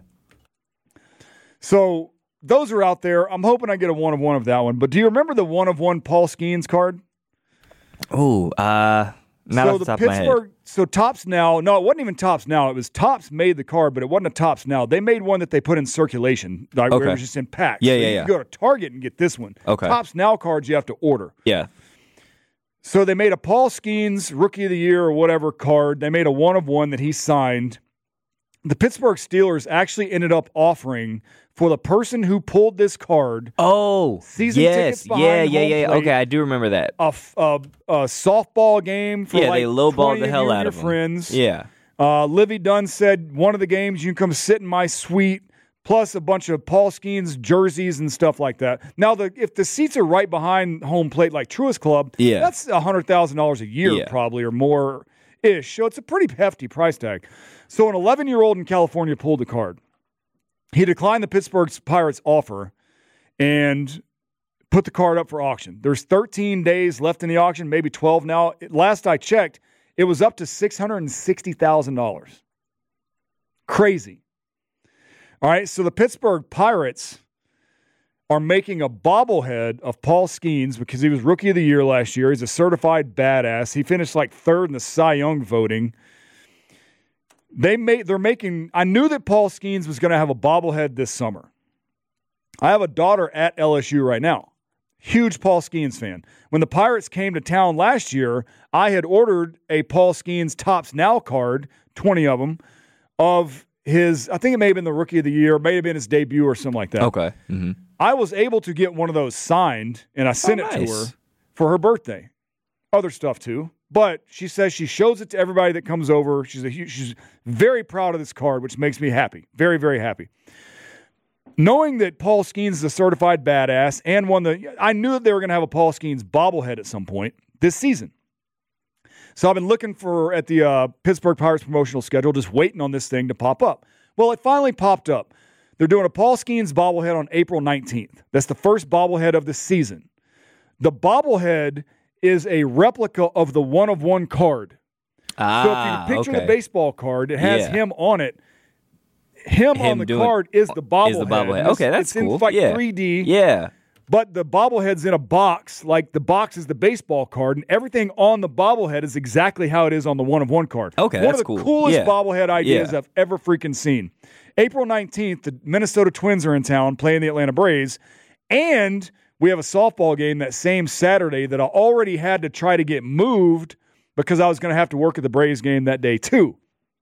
So those are out there. I'm hoping I get a one of one of that one. But do you remember the one of one Paul Skeens card? Oh, uh, not so off the, top of my head. Pittsburgh, so Topps Now, no, it wasn't even Topps Now. It was Topps made the card, but it wasn't a Topps Now. They made one that they put in circulation. Like Okay. It was just in packs. Yeah, so yeah, you yeah. can go to Target and get this one. Okay. Topps Now cards you have to order. Yeah. So they made a Paul Skeens Rookie of the Year or whatever card. They made a one of one that he signed. The Pittsburgh Steelers actually ended up offering for the person who pulled this card. Oh, season yes. tickets behind Yeah, yeah, home yeah. plate, Okay, I do remember that. A, f- a, a softball game for Yeah, like they lowballed twenty the of hell you and out your of 'em. friends. Yeah. Uh, Livy Dunn said one of the games you can come sit in my suite, plus a bunch of Paul Skeens jerseys and stuff like that. Now, the if the seats are right behind home plate like Truist Club, Yeah. that's one hundred thousand dollars a year Yeah. probably or more-ish. So it's a pretty hefty price tag. So an eleven-year-old in California pulled the card. He declined the Pittsburgh Pirates offer and put the card up for auction. There's thirteen days left in the auction, maybe twelve now. Last I checked, it was up to six hundred sixty thousand dollars. Crazy. All right, so the Pittsburgh Pirates are making a bobblehead of Paul Skeens because he was Rookie of the Year last year. He's a certified badass. He finished like third in the Cy Young voting. They made, they're making, I knew that Paul Skeens was going to have a bobblehead this summer. I have a daughter at L S U right now. Huge Paul Skeens fan. When the Pirates came to town last year, I had ordered a Paul Skeens Topps Now card, twenty of them, of his, I think it may have been the Rookie of the Year, may have been his debut or something like that. Okay. Mm-hmm. I was able to get one of those signed, and I sent Oh, it to nice. her for her birthday. Other stuff too. But she says she shows it to everybody that comes over. She's a huge, she's very proud of this card, which makes me happy. Very, very happy. Knowing that Paul Skeens is a certified badass and one that I knew that they were going to have a Paul Skeens bobblehead at some point this season. So I've been looking for at the uh, Pittsburgh Pirates promotional schedule, just waiting on this thing to pop up. Well, it finally popped up. They're doing a Paul Skeens bobblehead on April nineteenth. That's the first bobblehead of the season. The bobblehead is a replica of the one of one card. Ah, so if you picture okay. the baseball card, it has Yeah. him on it. Him, Him on the doing- card is the bobblehead. is the bobblehead. It's- Okay, that's it's in cool. like Yeah. three D. Yeah. But the bobblehead's in a box, like the box is the baseball card, and everything on the bobblehead is exactly how it is on the one of one card. Okay, one that's of the cool. coolest Yeah. bobblehead ideas Yeah. I've ever freaking seen. April nineteenth, the Minnesota Twins are in town playing the Atlanta Braves, and we have a softball game that same Saturday that I already had to try to get moved because I was going to have to work at the Braves game that day too.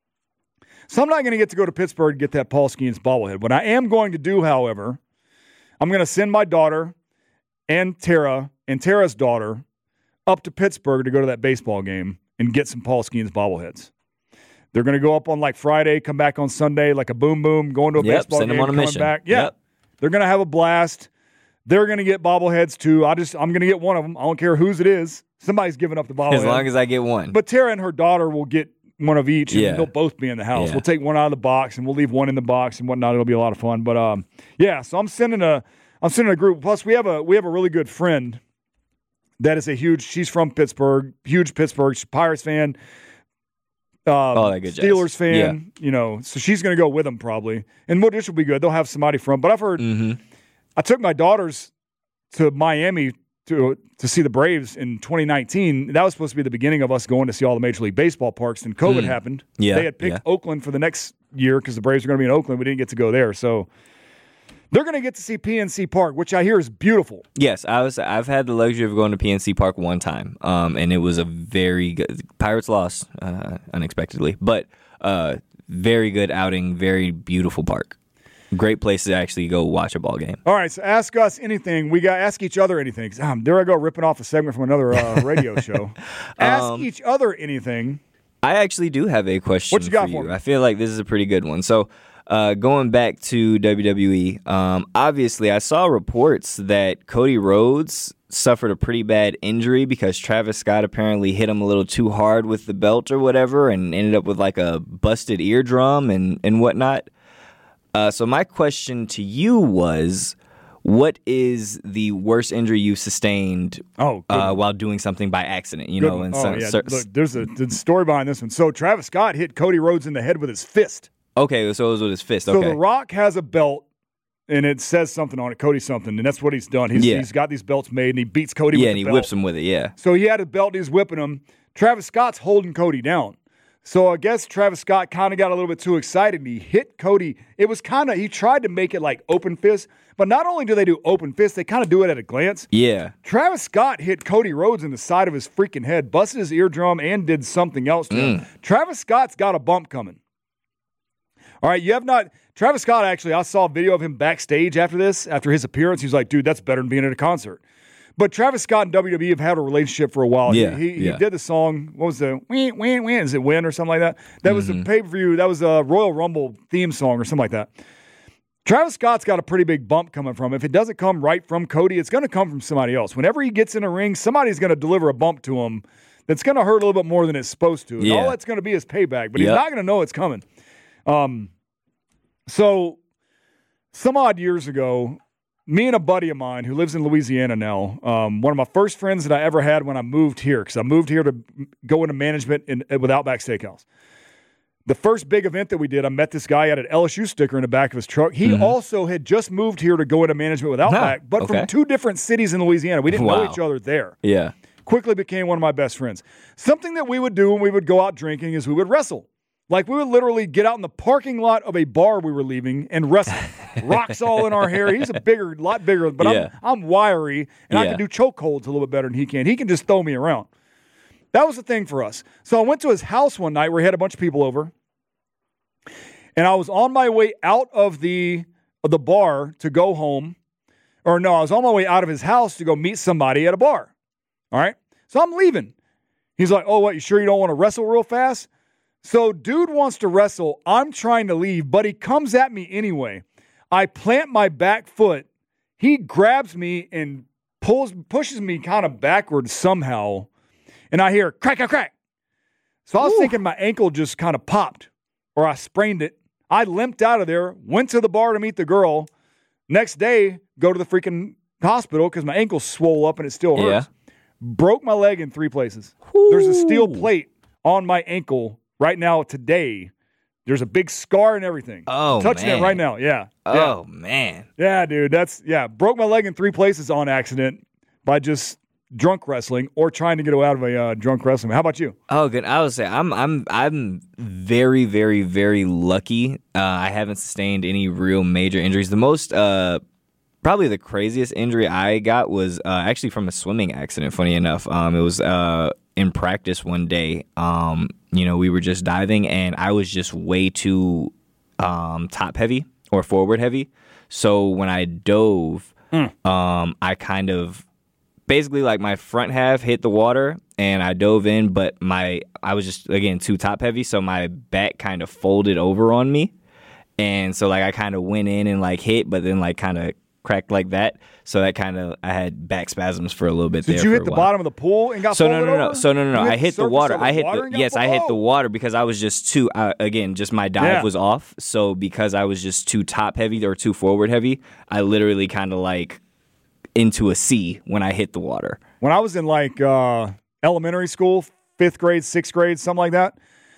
So I'm not going to get to go to Pittsburgh to get that Paul Skeens bobblehead. What I am going to do, however, I'm going to send my daughter and Tara and Tara's daughter up to Pittsburgh to go to that baseball game and get some Paul Skeens bobbleheads. They're going to go up on like Friday, come back on Sunday like a boom boom, going to a Yep, baseball send them game, on a coming mission. back. Yeah, Yep. They're going to have a blast. They're going to get bobbleheads too. I just I'm going to get one of them. I don't care whose it is. Somebody's giving up the bobblehead. As long as I get one. But Tara and her daughter will get one of each, and Yeah. they'll both be in the house. Yeah. We'll take one out of the box, and we'll leave one in the box and whatnot. It'll be a lot of fun. But um, yeah. So I'm sending a I'm sending a group. Plus, we have a we have a really good friend that is a huge. She's from Pittsburgh, huge Pittsburgh she's a Pirates fan. Um, Oh, that good jazz. Steelers fan, you know, so she's going to go with them probably, and what this will be good. They'll have somebody from. But I've heard. Mm-hmm. I took my daughters to Miami to to see the Braves in twenty nineteen. That was supposed to be the beginning of us going to see all the Major League Baseball parks. Then COVID Mm. happened. Yeah, They had picked yeah. Oakland for the next year because the Braves were going to be in Oakland. We didn't get to go there. So they're going to get to see P N C Park, which I hear is beautiful. Yes, I was. I've had the luxury of going to P N C Park one time, um, and it was a very good. Pirates lost uh, unexpectedly, but uh, very good outing. Very beautiful park. Great place to actually go watch a ball game. All right, so ask us anything. We got ask each other anything. Um, there I go, ripping off a segment from another uh, radio show. Ask Um, each other anything. I actually do have a question What you got for for you. me? I feel like this is a pretty good one. So, Uh, going back to W W E, um, obviously I saw reports that Cody Rhodes suffered a pretty bad injury because Travis Scott apparently hit him a little too hard with the belt or whatever and ended up with like a busted eardrum and, and whatnot. Uh, so my question to you was, what is the worst injury you've sustained oh, uh, while doing something by accident? You good know, and oh, so, yeah. so, Look, there's a, there's a story behind this one. So Travis Scott hit Cody Rhodes in the head with his fist. Okay, so it was with his fist. So Okay. The Rock has a belt, and it says something on it, Cody something, and that's what he's done. He's, Yeah. he's got these belts made, and he beats Cody Yeah, with and the he belt. whips him with it, yeah. So he had a belt, and he's whipping him. Travis Scott's holding Cody down. So I guess Travis Scott kind of got a little bit too excited, and he hit Cody. It was kind of, he tried to make it like open fist, but not only do they do open fist, they kind of do it at a glance. Yeah. Travis Scott hit Cody Rhodes in the side of his freaking head, busted his eardrum, and did something else to him. Mm. Travis Scott's got a bump coming. All right, you have not. Travis Scott, actually, I saw a video of him backstage after this, after his appearance. He's like, dude, that's better than being at a concert. But Travis Scott and W W E have had a relationship for a while. Yeah, He, he, yeah. he did the song, what was the, win, win, win, is it Win or something like that? That was Mm-hmm. a pay-per-view, that was a Royal Rumble theme song or something like that. Travis Scott's got a pretty big bump coming from him. If it doesn't come right from Cody, it's going to come from somebody else. Whenever he gets in a ring, somebody's going to deliver a bump to him that's going to hurt a little bit more than it's supposed to. And Yeah. all that's going to be is payback, but Yep. he's not going to know it's coming. Um, so, some odd years ago, me and a buddy of mine who lives in Louisiana now, um, one of my first friends that I ever had when I moved here, because I moved here to go into management in, with Outback Steakhouse. The first big event that we did, I met this guy, he had an L S U sticker in the back of his truck. He Mhm. also had just moved here to go into management with Outback, Huh, but okay. from two different cities in Louisiana. We didn't know Wow. each other there. Yeah. Quickly became one of my best friends. Something that we would do when we would go out drinking is we would wrestle. Like, we would literally get out in the parking lot of a bar we were leaving and wrestle. Rocks all in our hair. He's a bigger, lot bigger, but Yeah. I'm, I'm wiry, and I Yeah. can do chokeholds a little bit better than he can. He can just throw me around. That was the thing for us. So I went to his house one night where he had a bunch of people over, and I was on my way out of the, of the bar to go home. Or no, I was on my way out of his house to go meet somebody at a bar. All right? So I'm leaving. He's like, oh, what, you sure you don't want to wrestle real fast? So dude wants to wrestle. I'm trying to leave, but he comes at me anyway. I plant my back foot. He grabs me and pulls, pushes me kind of backwards somehow. And I hear crack, crack, crack. So I was Ooh. thinking my ankle just kind of popped or I sprained it. I limped out of there, went to the bar to meet the girl. Next day, go to the freaking hospital because my ankle swole up and it still hurts. Yeah. Broke my leg in three places. There's a steel plate on my ankle right now today. There's a big scar and everything. Oh, I'm touching man. it right now. Yeah. Oh, yeah. man. Yeah, dude. That's, yeah. Broke my leg in three places on accident by just drunk wrestling or trying to get out of a uh, drunk wrestling. How about you? Oh, good. I would say I'm I'm I'm very very very lucky. Uh, I haven't sustained any real major injuries. The most, uh, probably the craziest injury I got was uh, actually from a swimming accident. Funny enough, um, it was uh, in practice one day. Um, you know, we were just diving, and I was just way too um, top heavy or forward heavy. So when I dove, Mm. um, I kind of. Basically, like my front half hit the water and I dove in, but my I was just again too top heavy, so my back kind of folded over on me, and so like I kind of went in and like hit, but then like kind of cracked like that. So that kind of I had back spasms for a little bit. Did there you for hit a the while. bottom of the pool and got So no folded no no over? so no no no You I hit the surface water. of I hit water the, and got yes I folded? hit the Oh. water because I was just too uh, again just my dive Yeah. was off. So because I was just too top heavy or too forward heavy, I literally kind of like into a C when I hit the water. When I was in like uh, elementary school, fifth grade, sixth grade, something like that,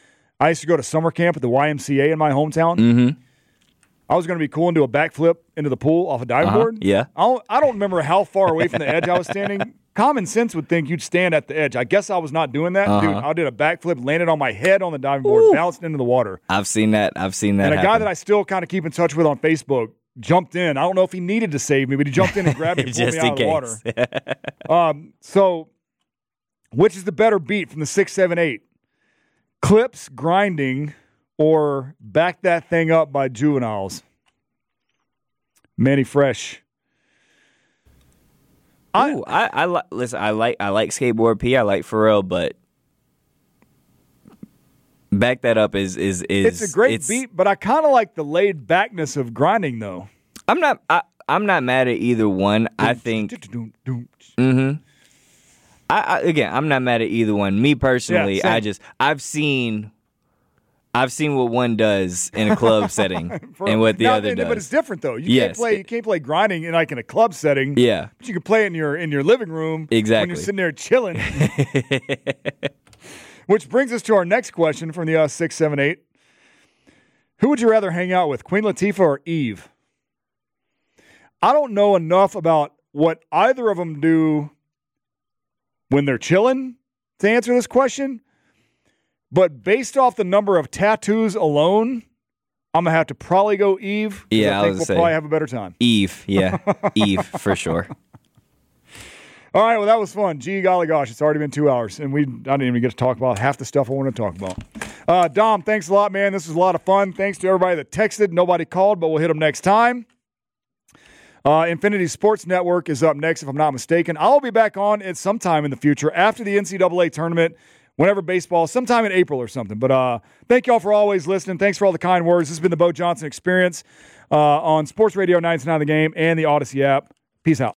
I used to go to summer camp at the Y M C A in my hometown. Mm-hmm. I was going to be cool and do a backflip into the pool off a diving Uh-huh, board. yeah. I don't, I don't remember how far away from the edge I was standing. Common sense would think you'd stand at the edge. I guess I was not doing that. Uh-huh. Dude, I did a backflip, landed on my head on the diving board, bounced into the water. I've seen that. I've seen that. And a guy happen. that I still kind of keep in touch with on Facebook jumped in. I don't know if he needed to save me, but he jumped in and grabbed me and pulled Just me out in of the case. water. um, so, which is the better beat from the six, seven, eight? Clips, grinding, or back that thing up by Juveniles? Manny Fresh. Ooh, I, I li- listen. I like I like Skateboard P. I like Pharrell, but Back that up is is is. It's a great it's, beat, but I kind of like the laid backness of grinding, though. I'm not. I, I'm not mad at either one. I think. Mm-hmm. I, I again, I'm not mad at either one. Me personally, Yeah, I just I've seen. I've seen what one does in a club setting For- and what the now, other and- does. But it's different, though. You Yes. can't play. You can't play grinding in like in a club setting. Yeah. But you can play it in your in your living room. When Exactly. you're sitting there chilling. Which brings us to our next question from the uh, six seven eight. Who would you rather hang out with, Queen Latifah or Eve? I don't know enough about what either of them do when they're chilling to answer this question. But based off the number of tattoos alone, I'm going to have to probably go Eve. 'cause Yeah, I I think was we'll gonna say, probably have a better time. Eve, yeah. Eve, for sure. All right, well, that was fun. Gee, golly gosh, it's already been two hours, and we I didn't even get to talk about half the stuff I want to talk about. Uh, Dom, thanks a lot, man. This was a lot of fun. Thanks to everybody that texted. Nobody called, but we'll hit them next time. Uh, Infinity Sports Network is up next, if I'm not mistaken. I'll be back on at some time in the future after the N C double A tournament, whenever baseball, sometime in April or something. But uh, thank y'all for always listening. Thanks for all the kind words. This has been the Bo Johnson Experience uh, on Sports Radio ninety-nine The Game and the Odyssey app. Peace out.